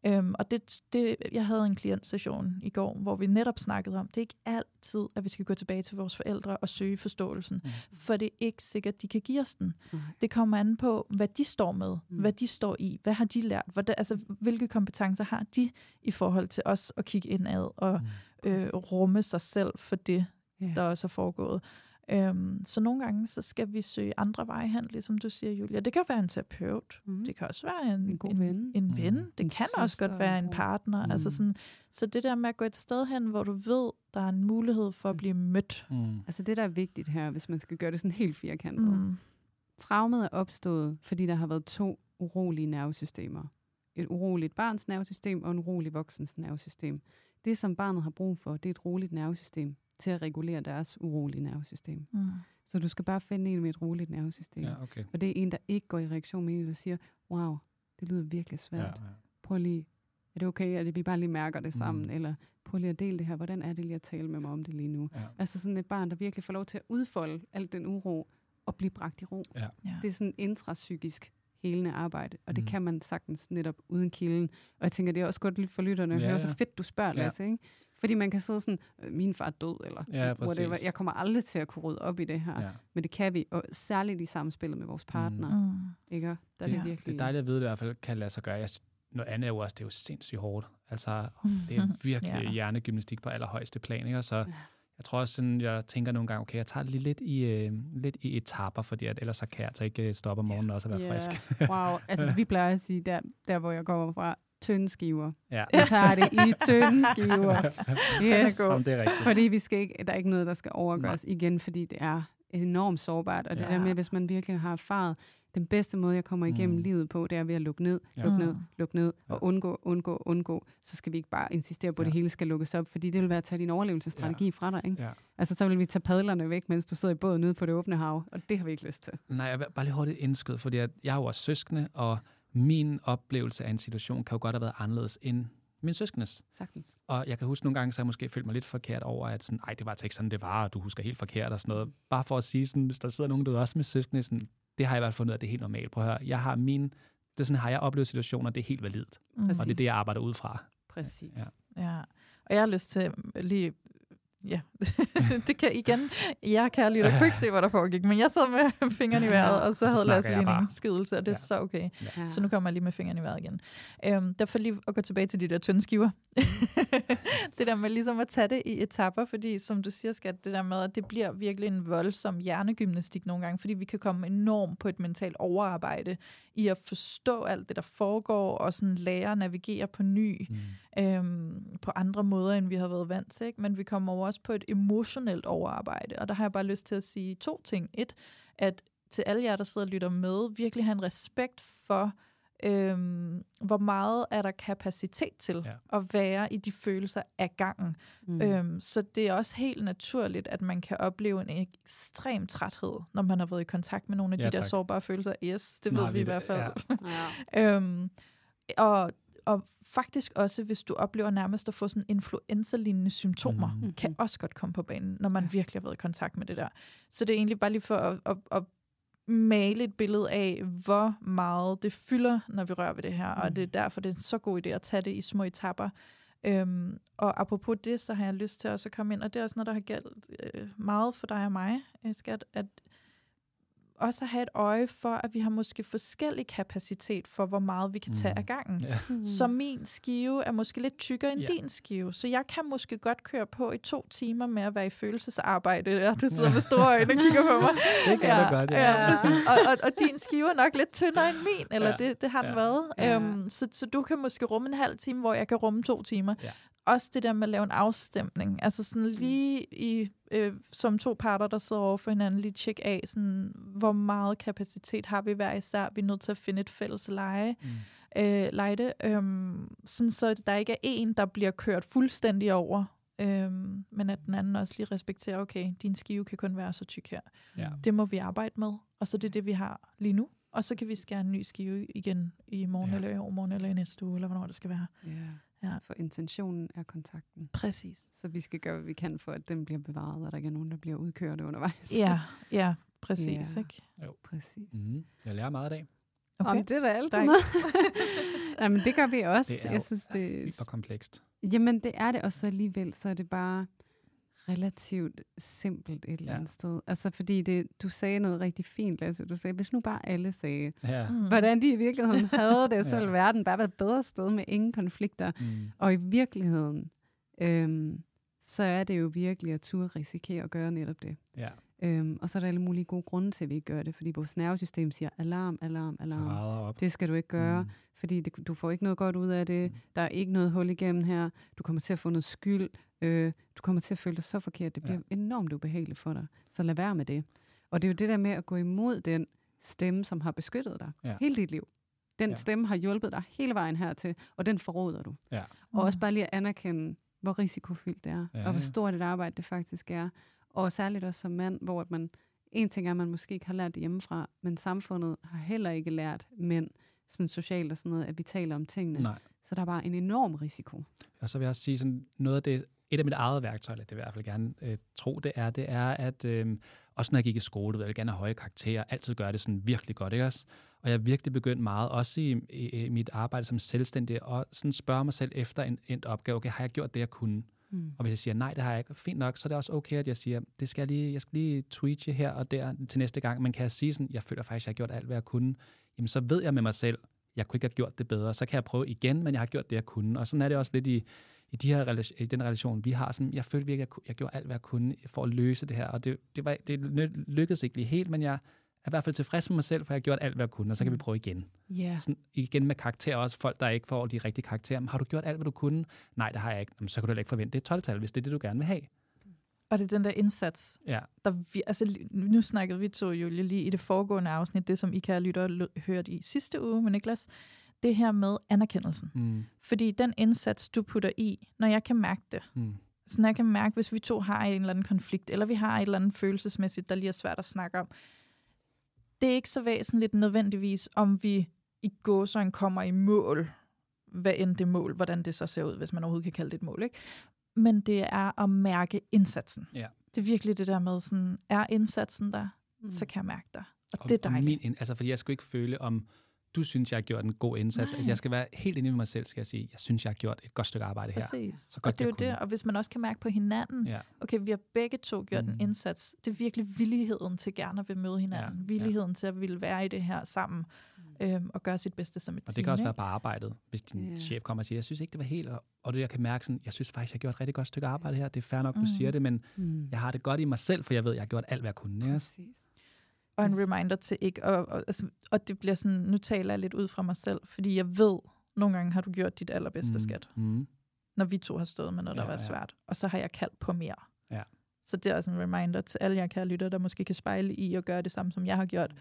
Øhm, og det, det, jeg havde en klientsession i går, hvor vi netop snakkede om, det er ikke altid, at vi skal gå tilbage til vores forældre og søge forståelsen, mm. for det er ikke sikkert, de kan give os den. Mm. Det kommer an på, hvad de står med, mm. hvad de står i, hvad har de lært, hvad der, altså, hvilke kompetencer har de i forhold til os at kigge indad og mm. øh, rumme sig selv for det, yeah. der også er foregået. Øhm, så nogle gange, så skal vi søge andre veje hen, ligesom du siger, Julia. Det kan være en terapeut, mm. det kan også være en, en god en ven, en mm. ven. det en kan søster, også godt være en partner. Mm. Altså sådan, så det der med at gå et sted hen, hvor du ved, der er en mulighed for at blive mødt. Mm. Altså det, der er vigtigt her, hvis man skal gøre det sådan helt firkantet. Mm. Traumet er opstået, fordi der har været to urolige nervesystemer. Et uroligt barns nervesystem og en urolig voksens nervesystem. Det, som barnet har brug for, det er et roligt nervesystem til at regulere deres urolige nervesystem. Mm. Så du skal bare finde en med et roligt nervesystem. Ja, okay. Og det er en, der ikke går i reaktion med en, der siger, wow, det lyder virkelig svært. Ja, ja. Prøv lige, er det okay, at vi bare lige mærker det sammen? Mm. Eller prøv lige at dele det her, hvordan er det lige at tale med mig om det lige nu? Ja. Altså sådan et barn, der virkelig får lov til at udfolde al den uro og blive bragt i ro. Ja. Ja. Det er sådan intrapsykisk helende arbejde, og det mm. kan man sagtens netop uden kilden. Og jeg tænker, det er også godt lidt for lytterne. Ja, det er også fedt, du spørger, ja. Lasse, ikke? Fordi man kan sidde sådan, min far er død, eller ja, whatever. Jeg kommer aldrig til at kunne rydde op i det her. Ja. Men det kan vi, og særligt i samspillet med vores partner. Mm. Ikke? Der det, er det, virkelig... det er dejligt at vide, det i hvert fald kan lade sig gøre. Jeg, noget andet er jo også, det er jo sindssygt hårdt. Altså, det er virkelig ja. hjernegymnastik på allerhøjeste plan, ikke? Og så... Ja. Jeg tror også, sådan, jeg tænker nogle gange, okay, jeg tager det lige lidt i, øh, lidt i etaper, fordi at ellers så kan jeg altså ikke stoppe om morgenen også at være yeah. frisk. Wow, altså vi plejer at sige, der, der hvor jeg kommer fra, tynde skiver. Ja. Jeg tager det i tynde skiver. Yes. Som det er rigtigt. Fordi vi skal ikke, der er ikke noget, der skal overgøres Nej. igen, fordi det er enormt sårbart. Og det ja. der med, hvis man virkelig har erfaret, den bedste måde, jeg kommer igennem mm. livet på, det er ved at lukke ned, ja. lukke ned, lukke ned, ja. og undgå, undgå, undgå. Så skal vi ikke bare insistere på, at ja. det hele skal lukkes op, fordi det vil være at tage din overlevelsesstrategi ja. fra dig. Ikke? Ja. Altså, så vil vi tage padlerne væk, mens du sidder i båden ude på det åbne hav, og det har vi ikke lyst til. Nej, jeg vil bare lige hurtigt indskyd, fordi at jeg er jo også søskende, og min oplevelse af en situation kan jo godt have været anderledes end min søskendes. Sagtens. Og jeg kan huske nogle gange, så har jeg måske følt mig lidt forkert over, at sådan, ej, det var altså ikke sådan, det var, og du husker helt forkert og sådan noget. Bare for at sige sådan, hvis der sidder nogen, der er også med søskende, sådan, det har jeg i hvert fald fundet ud af, at det er helt normalt. Prøv at høre, jeg har min, det er sådan, har jeg oplevet situationer, det er helt validt. Mm. Og det er det, jeg arbejder ud fra. Præcis. Ja. ja. Og jeg har lyst til lige, ja, det kan igen, jeg kan lige, jeg kunne ikke se, hvad der foregik, men jeg sad med fingrene i vejret, og så, så havde Lasse lige en skydelse, og det er ja. så okay. Ja. Så nu kommer jeg lige med fingrene i vejret igen. Øhm, derfor lige at gå tilbage til de der tynde skiver. Det der med ligesom at tage det i etapper, fordi som du siger, Skat, det der med, at det bliver virkelig en voldsom hjernegymnastik nogle gange, fordi vi kan komme enormt på et mentalt overarbejde i at forstå alt det, der foregår, og sådan lære at navigere på ny, mm. øhm, på andre måder, end vi har været vant til. Ikke? Men vi kommer over også på et emotionelt overarbejde, og der har jeg bare lyst til at sige to ting. Et, at til alle jer, der sidder og lytter med, virkelig have en respekt for, Øhm, hvor meget er der kapacitet til ja. at være i de følelser af gangen. Mm. Øhm, så det er også helt naturligt, at man kan opleve en ekstrem træthed, når man har været i kontakt med nogle af de ja, der tak. sårbare følelser. Yes, det Snart ved vi i hvert fald. Ja. øhm, og, og faktisk også, hvis du oplever nærmest at få sådan influenza-lignende symptomer, mm. kan også godt komme på banen, når man ja. virkelig har været i kontakt med det der. Så det er egentlig bare lige for at, at, at male et billede af, hvor meget det fylder, når vi rører ved det her, mm. og det er derfor, det er en så god idé at tage det i små etapper. Øhm, og apropos det, så har jeg lyst til også at komme ind, og det er også noget, der har gældt øh, meget for dig og mig, Skat, at også at have et øje for, at vi har måske forskellig kapacitet for, hvor meget vi kan tage mm. af gangen. Yeah. Mm. Så min skive er måske lidt tykkere end yeah. din skive. Så jeg kan måske godt køre på i to timer med at være i følelsesarbejde. Ja, du sidder med store øjne og kigger på mig. Det kan ja, du godt, ja. ja og, og, og din skive er nok lidt tyndere end min, eller ja. det, det har den ja. været. Ja. Um, så, så du kan måske rumme en halv time, hvor jeg kan rumme to timer. Ja. Også det der med at lave en afstemning. Altså sådan lige i, øh, som to parter, der sidder over for hinanden, lige tjek af, sådan, hvor meget kapacitet har vi hver især. Vi er nødt til at finde et fælles leje. Mm. Øh, lejde, øhm, sådan så der ikke er en, der bliver kørt fuldstændig over, øhm, men at den anden også lige respekterer, okay, din skive kan kun være så tyk her. Ja. Det må vi arbejde med, og så det er det, vi har lige nu. Og så kan vi skære en ny skive igen i morgen, ja. eller i overmorgen, eller i næste uge, eller hvornår det skal være. Ja. Ja. For intentionen er kontakten. Præcis. Så vi skal gøre, hvad vi kan for, at den bliver bevaret, og der ikke er nogen, der bliver udkørt undervejs. Ja, ja, præcis. Ja. Ikke? Jo. Præcis. Mm-hmm. Jeg lærer meget af dag. Okay. Om det er da altid noget. Jamen, det gør vi også. Det er jeg synes, det er super komplekst. Jamen, det er det, og så alligevel, så er det bare relativt simpelt et eller andet ja. sted. Altså, fordi det, du sagde noget rigtig fint, Lasse. Du sagde, hvis nu bare alle sagde, ja. mm. hvordan de i virkeligheden havde det, så ville ja. verden bare være et bedre sted med ingen konflikter. Mm. Og i virkeligheden, øhm, så er det jo virkelig at turde risikere at gøre netop det. Ja. Øhm, og så er der alle mulige gode grunde til, at vi ikke gør det, fordi vores nervesystem siger, alarm, alarm, alarm. Det skal du ikke gøre, mm. fordi det, du får ikke noget godt ud af det. Mm. Der er ikke noget hul igennem her. Du kommer til at få noget skyld. Øh, du kommer til at føle dig så forkert. Det bliver ja. enormt ubehageligt for dig. Så lad være med det. Og det er jo det der med at gå imod den stemme, som har beskyttet dig ja. hele dit liv. Den ja. stemme har hjulpet dig hele vejen hertil, og den forråder du. Ja. Og også bare lige at anerkende, hvor risikofyldt det er, ja. og hvor stort et arbejde det faktisk er. Og særligt også som mand, hvor man, en ting er, at man måske ikke har lært det hjemmefra, men samfundet har heller ikke lært mænd, sådan socialt og sådan noget, at vi taler om tingene. Nej. Så der er bare en enorm risiko. Og så vil jeg også sige, sådan noget af det, et af mit eget værktøj, det vil jeg i hvert fald gerne øh, tro, det er, det er, at øh, også når jeg gik i skole, jeg vil gerne have høje karakterer, altid gøre det sådan virkelig godt, ikke også? Og jeg har virkelig begyndt meget, også i, i, i mit arbejde som selvstændig, og sådan spørge mig selv efter en endt opgave, okay, har jeg gjort det, jeg kunne? Mm. Og hvis jeg siger, nej, det har jeg ikke, fint nok, så er det også okay, at jeg siger, det skal jeg lige, jeg skal lige tweake her og der til næste gang, men kan jeg sige sådan, jeg føler faktisk, at jeg har gjort alt, hvad jeg kunne, jamen så ved jeg med mig selv, jeg kunne ikke have gjort det bedre, så kan jeg prøve igen, men jeg har gjort det, jeg kunne. Og sådan er det også lidt i, i, de her, i den relation, vi har. Sådan, jeg følte virkelig, at jeg, jeg gjorde alt, hvad jeg kunne for at løse det her, og det, det, var, det lykkedes ikke lige helt, men jeg er i hvert fald tilfreds med mig selv, for jeg har gjort alt, hvad jeg kunne, og så kan vi prøve igen. Yeah. Sådan, igen med karakterer også, folk, der ikke får de rigtige karakterer. Men har du gjort alt, hvad du kunne? Nej, det har jeg ikke. Jamen, så kan du heller ikke forvente det tolv-tal, hvis det er det, du gerne vil have. Og det er den der indsats. Ja. Der vi, altså, nu snakkede vi to, Julie, lige i det foregående afsnit, det som I kan lytte hørte i sidste uge med Niklas, det her med anerkendelsen. Mm. Fordi den indsats, du putter i, når jeg kan mærke det, mm. så når jeg kan mærke, hvis vi to har en eller anden konflikt, eller vi har et eller andet følelsesmæssigt, der lige er svært at snakke om, det er ikke så væsentligt nødvendigvis, om vi i gåsøjne kommer i mål, hvad end det mål, hvordan det så ser ud, hvis man overhovedet kan kalde det et mål, ikke? Men det er at mærke indsatsen. Ja. Det er virkelig det der med, sådan, er indsatsen der, mm. så kan jeg mærke dig. Og, og det er dejligt. Min, altså, fordi jeg skal ikke føle, om du synes, jeg har gjort en god indsats. Altså, jeg skal være helt inde med mig selv, skal jeg sige, jeg synes, jeg har gjort et godt stykke arbejde her. Præcis. Så godt, og det er jo kunne. Det, og hvis man også kan mærke på hinanden, ja. okay, vi har begge to gjort mm. en indsats, det er virkelig villigheden til gerne at vil møde hinanden, ja. villigheden ja. til at ville være i det her sammen, mm. øhm, og gøre sit bedste som et team. Og det kan også være på arbejdet, hvis din yeah. chef kommer og siger, jeg synes ikke, det var helt, og, og det jeg kan mærke sådan, jeg synes faktisk, jeg har gjort et rigtig godt stykke arbejde her, det er fair nok, mm. du siger det, men mm. jeg har det godt i mig selv, for jeg ved, jeg har gjort alt, hvad jeg kunne. Præcis. Og en reminder til ikke, og, og, altså, og det bliver sådan, nu taler jeg lidt ud fra mig selv, fordi jeg ved, nogle gange har du gjort dit allerbedste mm. skat, mm. når vi to har stået med noget, der ja, var svært, ja. og så har jeg kaldt på mere. Ja. Så det er også en reminder til alle jer kære lytter, der måske kan spejle i og gøre det samme, som jeg har gjort.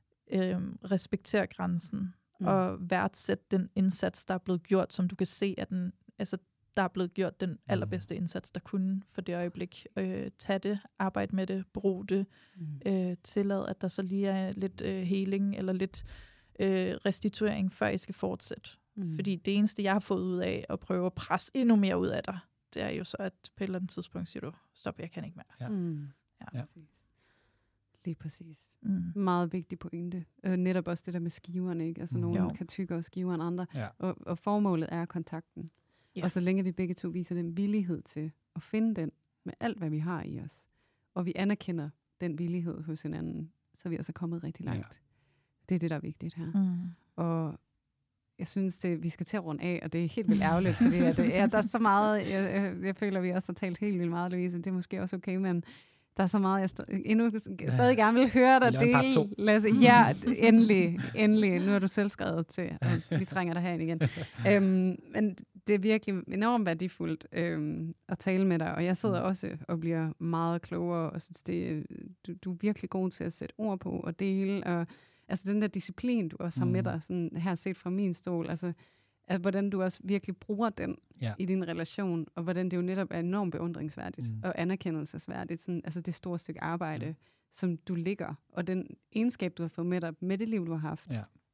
Øhm, respekter grænsen, mm. og værdsæt den indsats, der er blevet gjort, som du kan se, at den, altså, der er blevet gjort den allerbedste indsats, der kunne for det øjeblik. Øh, tag det, arbejde med det, brug det, mm. øh, tillad, at der så lige er lidt øh, healing, eller lidt øh, restituering, før I skal fortsætte. Mm. Fordi det eneste, jeg har fået ud af, at prøve at presse endnu mere ud af dig, det er jo så, at på et eller andet tidspunkt siger du, stop, jeg kan ikke mere. Ja. Mm. Ja. Ja. Præcis. Lige præcis. Mm. Meget vigtig pointe. Øh, netop også det der med skiverne, ikke? Altså, mm. nogle jo. kan tykkere skiver end andre. Ja. Og, og formålet er kontakten. Yeah. Og så længe vi begge to viser den villighed til at finde den med alt, hvad vi har i os, og vi anerkender den villighed hos hinanden, så er vi altså kommet rigtig langt. Yeah. Det er det, der er vigtigt her. Mm. Og jeg synes, det, vi skal til at runde af, og det er helt vildt ærgerligt, fordi at, ja, der er så meget, jeg, jeg, jeg føler, vi også har talt helt vildt meget, Louise, det er måske også okay, men der er så meget, jeg st- endnu stadig gerne vil høre dig dele. Lasse. Ja, endelig, endelig. Nu er du selv skrevet til, og vi trænger dig herind igen. øhm, men det er virkelig enormt værdifuldt øhm, at tale med dig, og jeg sidder også og bliver meget klogere, og synes, det, du, du er virkelig god til at sætte ord på og dele, og altså den der disciplin, du også har med dig, sådan her set fra min stol, altså at hvordan du også virkelig bruger den ja. i din relation, og hvordan det jo netop er enormt beundringsværdigt mm. og anerkendelsesværdigt. Sådan, altså det store stykke arbejde, ja. som du ligger, og den egenskab, du har fået med dig med det liv, du har haft, ja.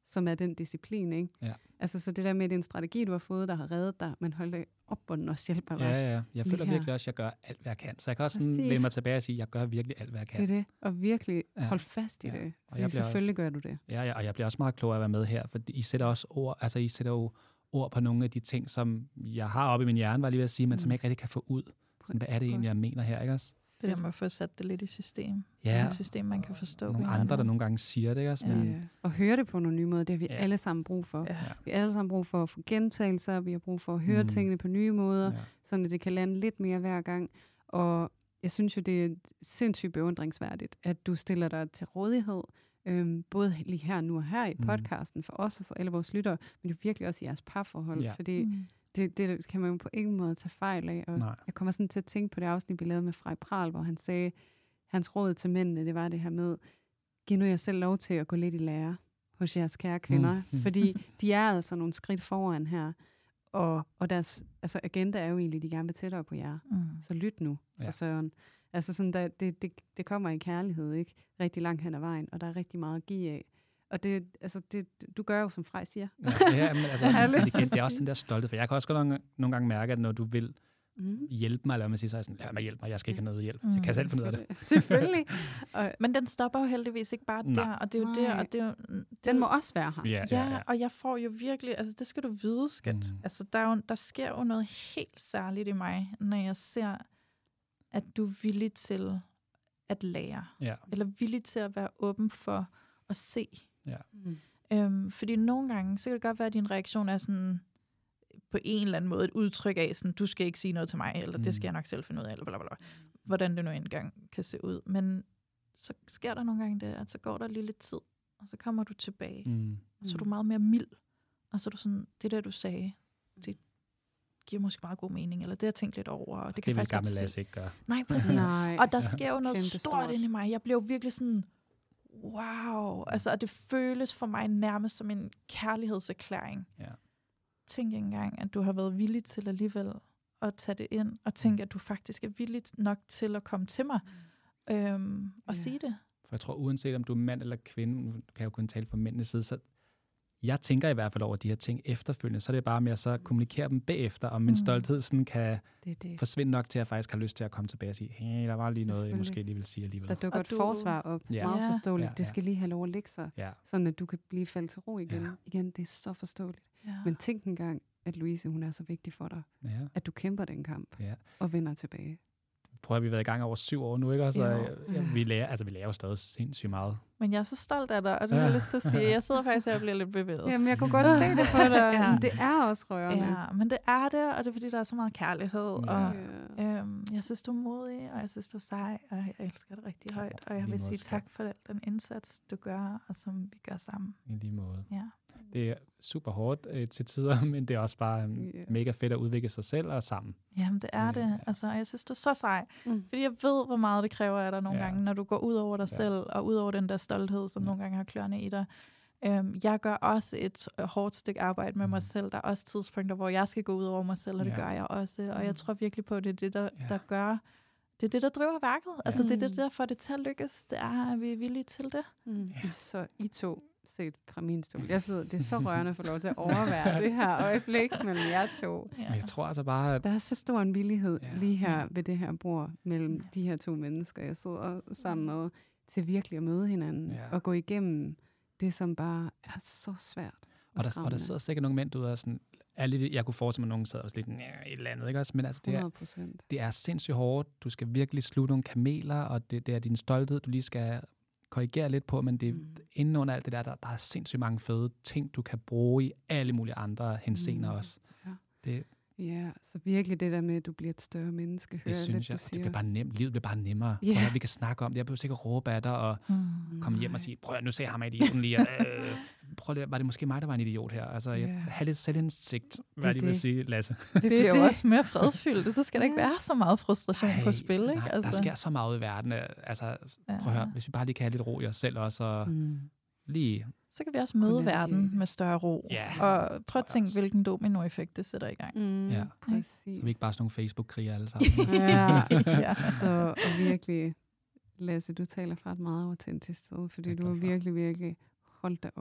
som er den disciplin, ikke? Ja. Altså, så det der med, at det er en strategi, du har fået, der har reddet dig, men hold da op, hvor den også hjælper dig. Ja, ja. Jeg føler her. virkelig også, at jeg gør alt, hvad jeg kan. Så jeg kan også sådan Præcis. læne mig tilbage og sige, at jeg gør virkelig alt, hvad jeg kan. Det er det, og virkelig Ja. hold fast i Ja. det. Og Fordi jeg bliver selvfølgelig også- gør du det. Ja, ja, og jeg bliver også meget klogere af at være med her, for I sætter også ord, altså I sætter jo ord på nogle af de ting, som jeg har oppe i min hjerne, var jeg lige ved at sige, men Mm. som jeg ikke rigtig kan få ud. Sådan, hvad er det egentlig, jeg mener her, ikke også? Det der med at få sat det lidt i system. Ja, Et system, man kan forstå. nogle på en andre, der måde. nogle gange siger det, ikke også? Men, Ja. Og høre det på nogle nye måder, det har vi Ja. alle sammen brug for. Ja. Vi har alle sammen brug for at få gentagelser, vi har brug for at høre Mm. tingene på nye måder, ja. sådan at det kan lande lidt mere hver gang. Og jeg synes jo, det er sindssygt beundringsværdigt, at du stiller dig til rådighed, øhm, både lige her nu og her i Mm. podcasten, for os og for alle vores lyttere, men jo virkelig også i jeres parforhold, Ja. fordi Mm. det, det kan man jo på ingen måde tage fejl af. Og Nej. jeg kommer sådan til at tænke på det afsnit, vi lavede med Frej Pral, hvor han sagde, hans råd til mændene, det var det her med, giv nu jer selv lov til at gå lidt i lære hos jeres kære kvinder, Mm. fordi de er altså nogle skridt foran her, og, og deres altså agenda er jo egentlig, de gerne vil tættere på jer. Mm. Så lyt nu, for Ja. søren. Altså sådan, der, det, det, det kommer i kærlighed, ikke? Rigtig langt hen ad vejen, og der er rigtig meget at give af. Og det, altså det, du gør jo, som Frej siger. Ja, ja, men altså, Jeg har lyst men til at igen, det er også sige. den der stolte, for jeg kan også godt nogle, nogle gange mærke, at når du vil Mm. hjælpe mig, eller hvad man siger, så er jeg sådan, lad mig hjælpe mig, jeg skal ikke have noget hjælp. Mm. Jeg kan selv finde ud af det. Selvfølgelig. Og Men den stopper jo heldigvis ikke bare Nej. der, og det er jo Nej. der, og det er jo... Det er den jo- må også være her. Ja, Ja, ja, ja. og jeg får jo virkelig, altså det skal du vide, skat. Mm. Mm. Altså der, er jo, der sker jo noget helt særligt i mig, når jeg ser, at du er villig til at lære, Ja, eller villig til at være åben for at se. ja. Mm. Øhm, fordi nogle gange, så kan det godt være, at din reaktion er sådan, på en eller anden måde et udtryk af, sådan, du skal ikke sige noget til mig, eller Mm. det skal jeg nok selv finde ud af, eller bla, bla, bla. Hvordan det nu engang kan se ud. Men så sker der nogle gange det, at så går der lige lidt tid, og så kommer du tilbage, mm. Mm. og så er du Mm. meget mere mild, og så er du sådan, det der du sagde, det giver måske meget god mening, eller det har jeg tænkt lidt over, og det, Det kan vil faktisk gamle godt Lasse se. ikke gøre. Nej, præcis. Nej. Og der sker jo noget Kæmpe stort stort. inde i mig. Jeg blev virkelig sådan, wow. Altså, og det føles for mig nærmest som en kærlighedserklæring. Ja. Tænk engang, at du har været villig til alligevel at tage det ind, og tænk, at du faktisk er villig nok til at komme til mig øhm, og Ja. sige det. For jeg tror, uanset om du er mand eller kvinde, nu kan jeg jo kun tale for mændenes side, så jeg tænker i hvert fald over de her ting efterfølgende, så er det bare med at så kommunikere dem bagefter, og min Mm. stolthed sådan kan Det er det. forsvinde nok til, at jeg faktisk har lyst til at komme tilbage og sige, hey, der var lige noget, jeg Selvfølgelig. måske lige vil sige alligevel. Der dukker Og et du- forsvar op. Ja. Meget Ja. forståeligt. Ja, Det ja. skal lige have lov at ligge sig, Ja, sådan at du kan blive faldet til ro igen. Ja. Igen, det er så forståeligt. Ja. Men tænk engang, at Louise, hun er så vigtig for dig. ja. At du kæmper den kamp Ja. og vender tilbage. Prøv at vi har været i gang over syv år nu, ikke? Og så, Jo. ja, vi lærer, altså vi lærer jo stadig sindssygt meget. Men jeg er så stolt af dig, og det har jeg lyst til at sige. Jeg sidder faktisk her og bliver lidt bevæget. Jamen, jeg kunne godt se det på dig. Ja. Det er også rørende. Ja, men det er det, og det er fordi, der er så meget kærlighed. Ja. Og Ja. øhm, jeg synes, du er modig, og jeg synes, du er sej, og jeg elsker det rigtig højt. Og jeg lige vil måde, sige skat. tak for al den indsats, du gør, og som vi gør sammen. I lige måde. Ja. Det er super hårdt øh, til tider, men det er også bare um, Ja. mega fedt at udvikle sig selv og sammen. Jamen, det er Ja. det. Altså, og jeg synes, du er så sej. Mm. Fordi jeg ved, hvor meget det kræver af dig nogle Ja. gange, når du går ud over dig Ja. selv, og ud over den der stolthed, som Ja. nogle gange har klørende i dig. Øhm, jeg gør også et øh, hårdt stykke arbejde med mig Mm. selv. Der er også tidspunkter, hvor jeg skal gå ud over mig selv, og det Ja. gør jeg også. Og Mm. jeg tror virkelig på, at det er det, der, Ja. der gør... Det er det, der driver værket. Altså, det er det, Mm. der får det til at lykkes. Det er, at vi er villige til det. Mm. I, så I to, set fra min stol. Jeg sidder, det er så rørende at få lov til at overvære det her øjeblik mellem jer to. Ja. Men jeg tror altså bare, at Der er så stor en villighed Ja. lige her ved det her bord mellem Ja. de her to mennesker, jeg sidder sammen med, til virkelig at møde hinanden Ja. og gå igennem det, som bare er så svært. og der, og der sidder sikkert nogle mænd derude og sådan, er lidt, jeg kunne forestille mig, at nogen sad og sådan lidt, "Næh, et eller andet, ikke også? Men altså, det er, hundrede procent. det er sindssygt hårdt. Du skal virkelig slutte nogle kameler, og det, det er din stolthed, du lige skal korrigere lidt på, men det, Mm. inden under alt det der, der, der er sindssygt mange fede ting, du kan bruge i alle mulige andre henseender Mm. også. Ja. Det, Ja, så virkelig det der med, at du bliver et større menneske, hører det jeg synes lidt, jeg, du det siger. bliver bare nemt. Livet bliver bare nemmere. Ja. Prøv at høre, vi kan snakke om det. Jeg behøver sikkert råbe af dig og Mm. komme hjem og sige, prøv at, nu sagde ham idioten lige. Øh, prøv lige, var det måske mig, der var en idiot her? Altså, jeg Ja. have lidt selvindsigt, hvad er jeg lige vil det. sige, Lasse. Det Det er bliver jo det. også mere fredfyldt, så skal der ikke Ja. være så meget frustration Ej, på spil. Ikke? nej, der sker så meget ude i verden. øh, Altså, prøv at høre, hvis vi bare lige kan have lidt ro i os selv også, og Mm. lige... Så kan vi også møde Kunne verden navigere. med større ro. Ja, Og prøv tror at jeg tænke, også. hvilken dominoeffekt det sætter i gang. Mm, Ja. præcis. Så vi ikke bare sådan nogle Facebook-kriger alle sammen. Ja, Ja. så og virkelig, Lasse, du taler fra et meget autentisk sted, fordi Det er du har godt for. virkelig, virkelig holdt dig op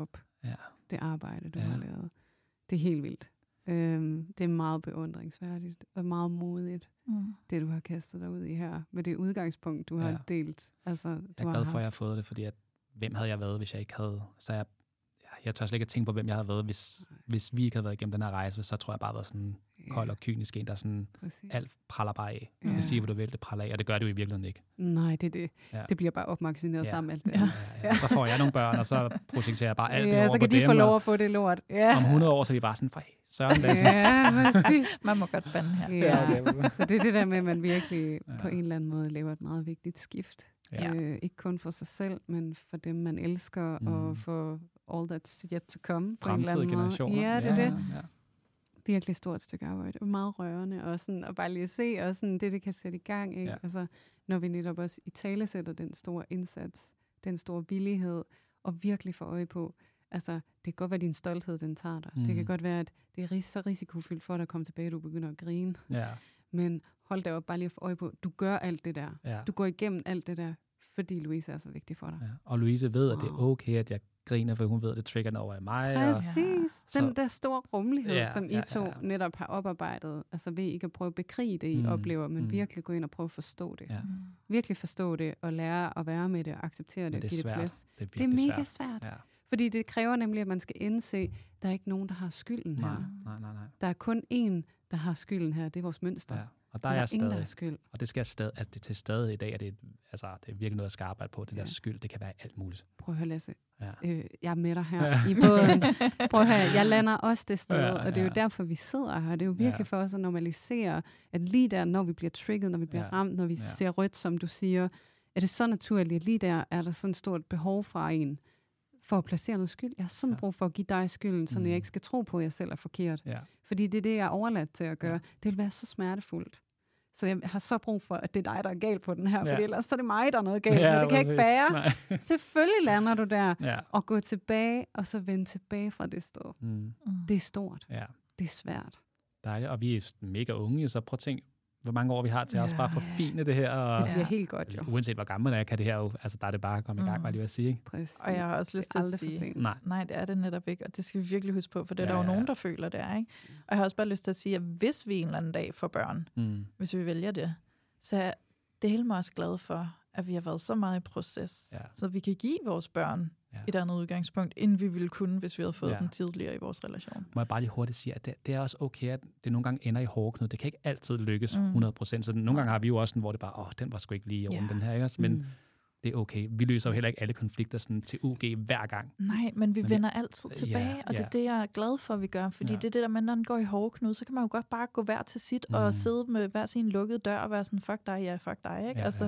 ja. det arbejde, du ja. har lavet. Det er helt vildt. Øhm, det er meget beundringsværdigt og meget modigt, mm. det du har kastet dig ud i her, med det udgangspunkt, du ja. har delt. Altså, du jeg er glad for, at jeg har fået det, fordi at, hvem havde jeg været, hvis jeg ikke havde... Så jeg, jeg tør slet ikke at tænke på, hvem jeg havde været, hvis, hvis vi ikke havde været igennem den her rejse, så tror jeg bare, at jeg været sådan kold og kynisk en, der sådan, Præcis. alt praller bare af. Du ja. kan sige, hvad du vil, det praller af, og det gør det jo i virkeligheden ikke. Nej, det er det. Ja. Det bliver bare opmagasineret ja. sammen alt det. Ja. Ja, ja. Og så får jeg nogle børn, og så projekterer jeg bare alt ja, det over på dem. så kan de få lov at få det lort. Ja. Om hundrede år, så er de bare sådan, for søren, Lasse. Ja, præcis. Man må godt bande her. Ja. Ja, okay. Så det er det der med, at man virkelig ja. på en eller anden måde laver et meget vigtigt skift. Ja. Øh, ikke kun for sig selv, men for dem, man elsker, mm. og for all that's yet to come. Fremtidige generationer. Ja, det er ja, det. Ja. Virkelig stort stykke arbejde. Og meget rørende. Og, sådan, og bare lige at se, og sådan, det, det kan sætte i gang. Ikke? Ja. Altså, når vi netop også i tale sætter den store indsats, den store villighed, og virkelig får øje på, altså, det kan godt være, din stolthed, den tager dig. Mm. Det kan godt være, at det er ris- så risikofyldt for dig at komme tilbage, du begynder at grine. Ja. Men hold da op, bare lige at få øje på, du gør alt det der. Ja. Du går igennem alt det der, fordi Louise er så vigtig for dig. Ja. Og Louise ved, at det er okay, at jeg griner, for hun ved, at det trigger over i mig. Præcis. Og... Den der store rummelighed, ja, som I ja, to ja, ja. netop har oparbejdet, altså ved ikke at prøve at bekrige det, I mm. oplever, men mm. virkelig gå ind og prøve at forstå det. Ja. Virkelig forstå det, og lære at være med det, og acceptere det, og give det plads. Det er, det er mega svært. svært. Ja. Fordi det kræver nemlig, at man skal indse, at der er ikke nogen, der har skylden nej, her. Nej, nej, nej. Der er kun én, der har skylden her. Det er vores mønster. Ja. Og der, der er jeg ingen, stadig. der skyld. Og det skal jeg stadig, altså det til stadig i dag, at det, altså, det er virkelig noget, jeg skal arbejde på. Det ja. der skyld, det kan være alt muligt. Prøv at høre, Lasse. Ja. Øh, jeg er med dig her ja. i båden. Prøv at høre, jeg lander også det sted, ja, ja. og det er jo derfor, vi sidder her. Det er jo virkelig ja. for os at normalisere, at lige der, når vi bliver trigget, når vi bliver ja. ramt, når vi ja. ser rødt, som du siger, er det så naturligt, at lige der er der sådan et stort behov fra en, for at placere noget skyld. Jeg har sådan ja. brug for at give dig skylden, så mm. jeg ikke skal tro på, at jeg selv er forkert. Ja. Fordi det er det, jeg er overladt til at gøre. Ja. Det vil være så smertefuldt. Så jeg har så brug for, at det er dig, der er galt på den her, ja. fordi ellers så er det mig, der er noget galt. Ja, det kan jeg ikke bære. Selvfølgelig lander du der, ja. og gå tilbage, og så vende tilbage fra det sted. Mm. Mm. Det er stort. Ja. Det er svært. Dejligt, og vi er mega unge, så prøv at tænke, hvor mange år vi har til ja. også bare forfine det her. Og det bliver helt godt, jo. Uanset hvor gammel man er, kan det her jo, altså der er det bare at komme mm. i gang, var lige at sige. Ikke? Præcis. Og jeg har også lyst til at sige, nej. nej, det er det netop ikke, og det skal vi virkelig huske på, for det er ja, der jo ja. nogen, der føler det er, ikke? Og jeg har også bare lyst til at sige, at hvis vi en eller anden dag får børn, mm. hvis vi vælger det, så er det mig også glad for, at vi har været så meget i proces, ja. så vi kan give vores børn ja. et andet udgangspunkt, end vi ville kunne, hvis vi havde fået ja. dem tidligere i vores relation. Må jeg bare lige hurtigt sige, at det, det er også okay, at det nogle gange ender i hårdknud. Det kan ikke altid lykkes mm. hundrede procent. Så nogle gange har vi jo også sådan, hvor det bare, åh, den var sgu ikke lige i orden, ja. den her, ikke? Men mm. det er okay. Vi løser jo heller ikke alle konflikter sådan til U G hver gang. Nej, men vi men, vender altid tilbage, ja, og det er ja. det, jeg er glad for, at vi gør. Fordi ja. det er det der, når den går i hårdknud, så kan man jo godt bare gå hver til sit, mm. og sidde med hver sin lukkede dør, og være sådan, fuck dig, ja, fuck dig, ikke? Ja, altså, ja.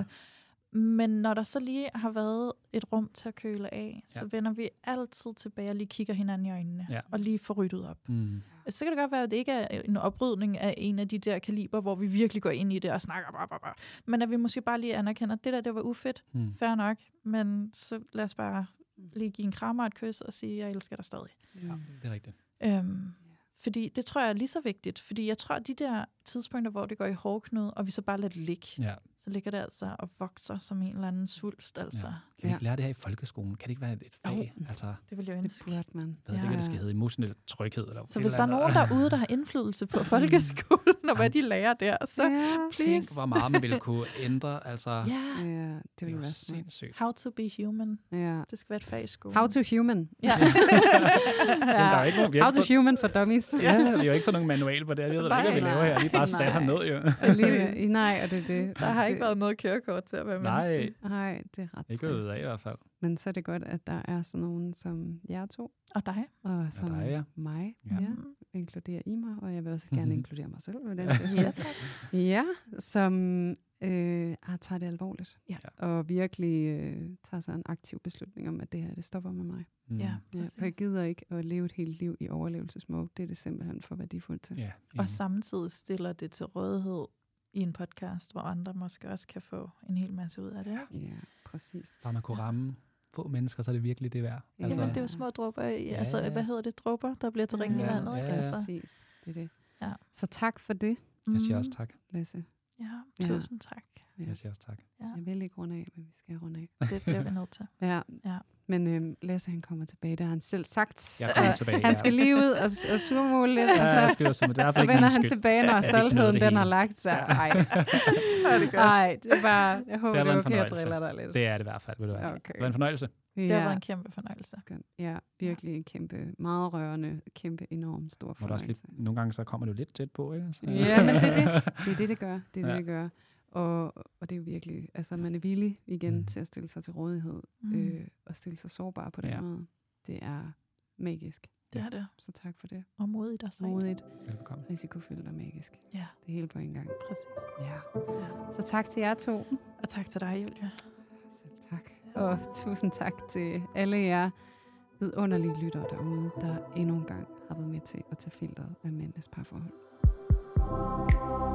Men når der så lige har været et rum til at køle af, så ja. vender vi altid tilbage og lige kigger hinanden i øjnene, ja. og lige får ryddet op. Mm. Så kan det godt være, at det ikke er en oprydning af en af de der kaliber, hvor vi virkelig går ind i det og snakker bare, bare, bare. Men at vi måske bare lige anerkender, at det der, det var ufedt, mm. fair nok, men så lad os bare lige give en krammer og et kys og sige, jeg elsker dig stadig. Ja, det er rigtigt. Øhm, Fordi det tror jeg er lige så vigtigt. Fordi jeg tror, at de der tidspunkter, hvor det går i hårdknud, og vi så bare lader det ligge, ja. så ligger det altså og vokser som en eller anden svulst. Altså. Ja. Kan vi ikke lære det her i folkeskolen? Kan det ikke være et fag? Oh, altså, det vil jeg ønske. Det burde man. Jeg ved ja. ikke, hvad det skal hedde. Emotionel tryghed. Eller så hvis der er nogen derude, der har indflydelse på folkeskolen, og hvad de lærer der, så ja. please. Tænk, hvor meget man ville kunne ændre. Altså, ja. ja, det ville være sindssygt. How to be human. Ja. Det skal være et fag i skolen. How to human. Ja. ja. Der er ikke nogen, How to fået... human for dummies. Ja, vi har jo ikke fået nogen manual på det. Jeg ved ikke, hvad vi laver her. Vi er bare sat herned, jo. Lige, nej, og det er det. Der har ikke været noget kørekort til at være nej. menneske. Nej, det er ret ikke trist. Ikke ved i hvert fald. Men så er det godt, at der er sådan nogen som jer to. Og dig. Og som og dig, ja. mig. Ja. Ja. Inkluderer I mig, og jeg vil også gerne mm-hmm. inkludere mig selv. Den ja, tak. Ja, som øh, tager det alvorligt. Ja. Og virkelig øh, tager sig en aktiv beslutning om, at det her, det stopper med mig. Mm. Ja, ja, for jeg gider ikke at leve et helt liv i overlevelsesmode. Det er det simpelthen for værdifuldt til. Ja, og samtidig stiller det til rådighed i en podcast, hvor andre måske også kan få en hel masse ud af det. Ikke? Ja, præcis. Bare man kunne ramme få mennesker, så er det virkelig det værd. Ja, altså, det er jo små dråber. Ja, altså, ja. Hvad hedder det? Dråber, der bliver til ringen i vandet. Ja, ikke? ja, præcis. Det er det. Ja. Så tak for det. Jeg siger også tak. Lasse. Ja, tusind tak. Ja. Jeg siger også tak. Ja. Jeg vil ikke runde af, men vi skal runde af. Det bliver vi nødt til. Ja. ja. Men øhm, Lasse, han kommer tilbage, det har han selv sagt. Jeg kommer tilbage, han skal lige ud og, og surmåle lidt, ja, og så, jeg skal også, det er så vender han tilbage, når stoltheden den har hele. lagt sig. Ej, det, Ej, det er bare, jeg håber, det, det er okay, at drille dig lidt. Det er det i hvert fald, vil du være. Okay. Det var en fornøjelse. Ja. Det har været en kæmpe fornøjelse. Ja, virkelig en kæmpe, meget rørende, kæmpe, enormt stor fornøjelse. Lige, nogle gange så kommer du lidt tæt på, ikke? Så. Ja, men det er det. Det er det, det gør. Det er ja. det, det gør. Og, og det er jo virkelig, altså man er villig igen mm. til at stille sig til rådighed, mm. øh, og stille sig sårbar på den ja. måde. Det er magisk. Det er det. Så tak for det. Og modigt og sejt. Modigt. Velkommen. Risikofyldt og magisk. Ja. Det er hele på en gang. Præcis. Ja. ja. Så tak til jer to. Og tak til dig, Julia. Selv tak. Og tusind tak til alle jer vidunderlige lyttere derude, der endnu en gang har været med til at tage filteret af mændenes parforhold.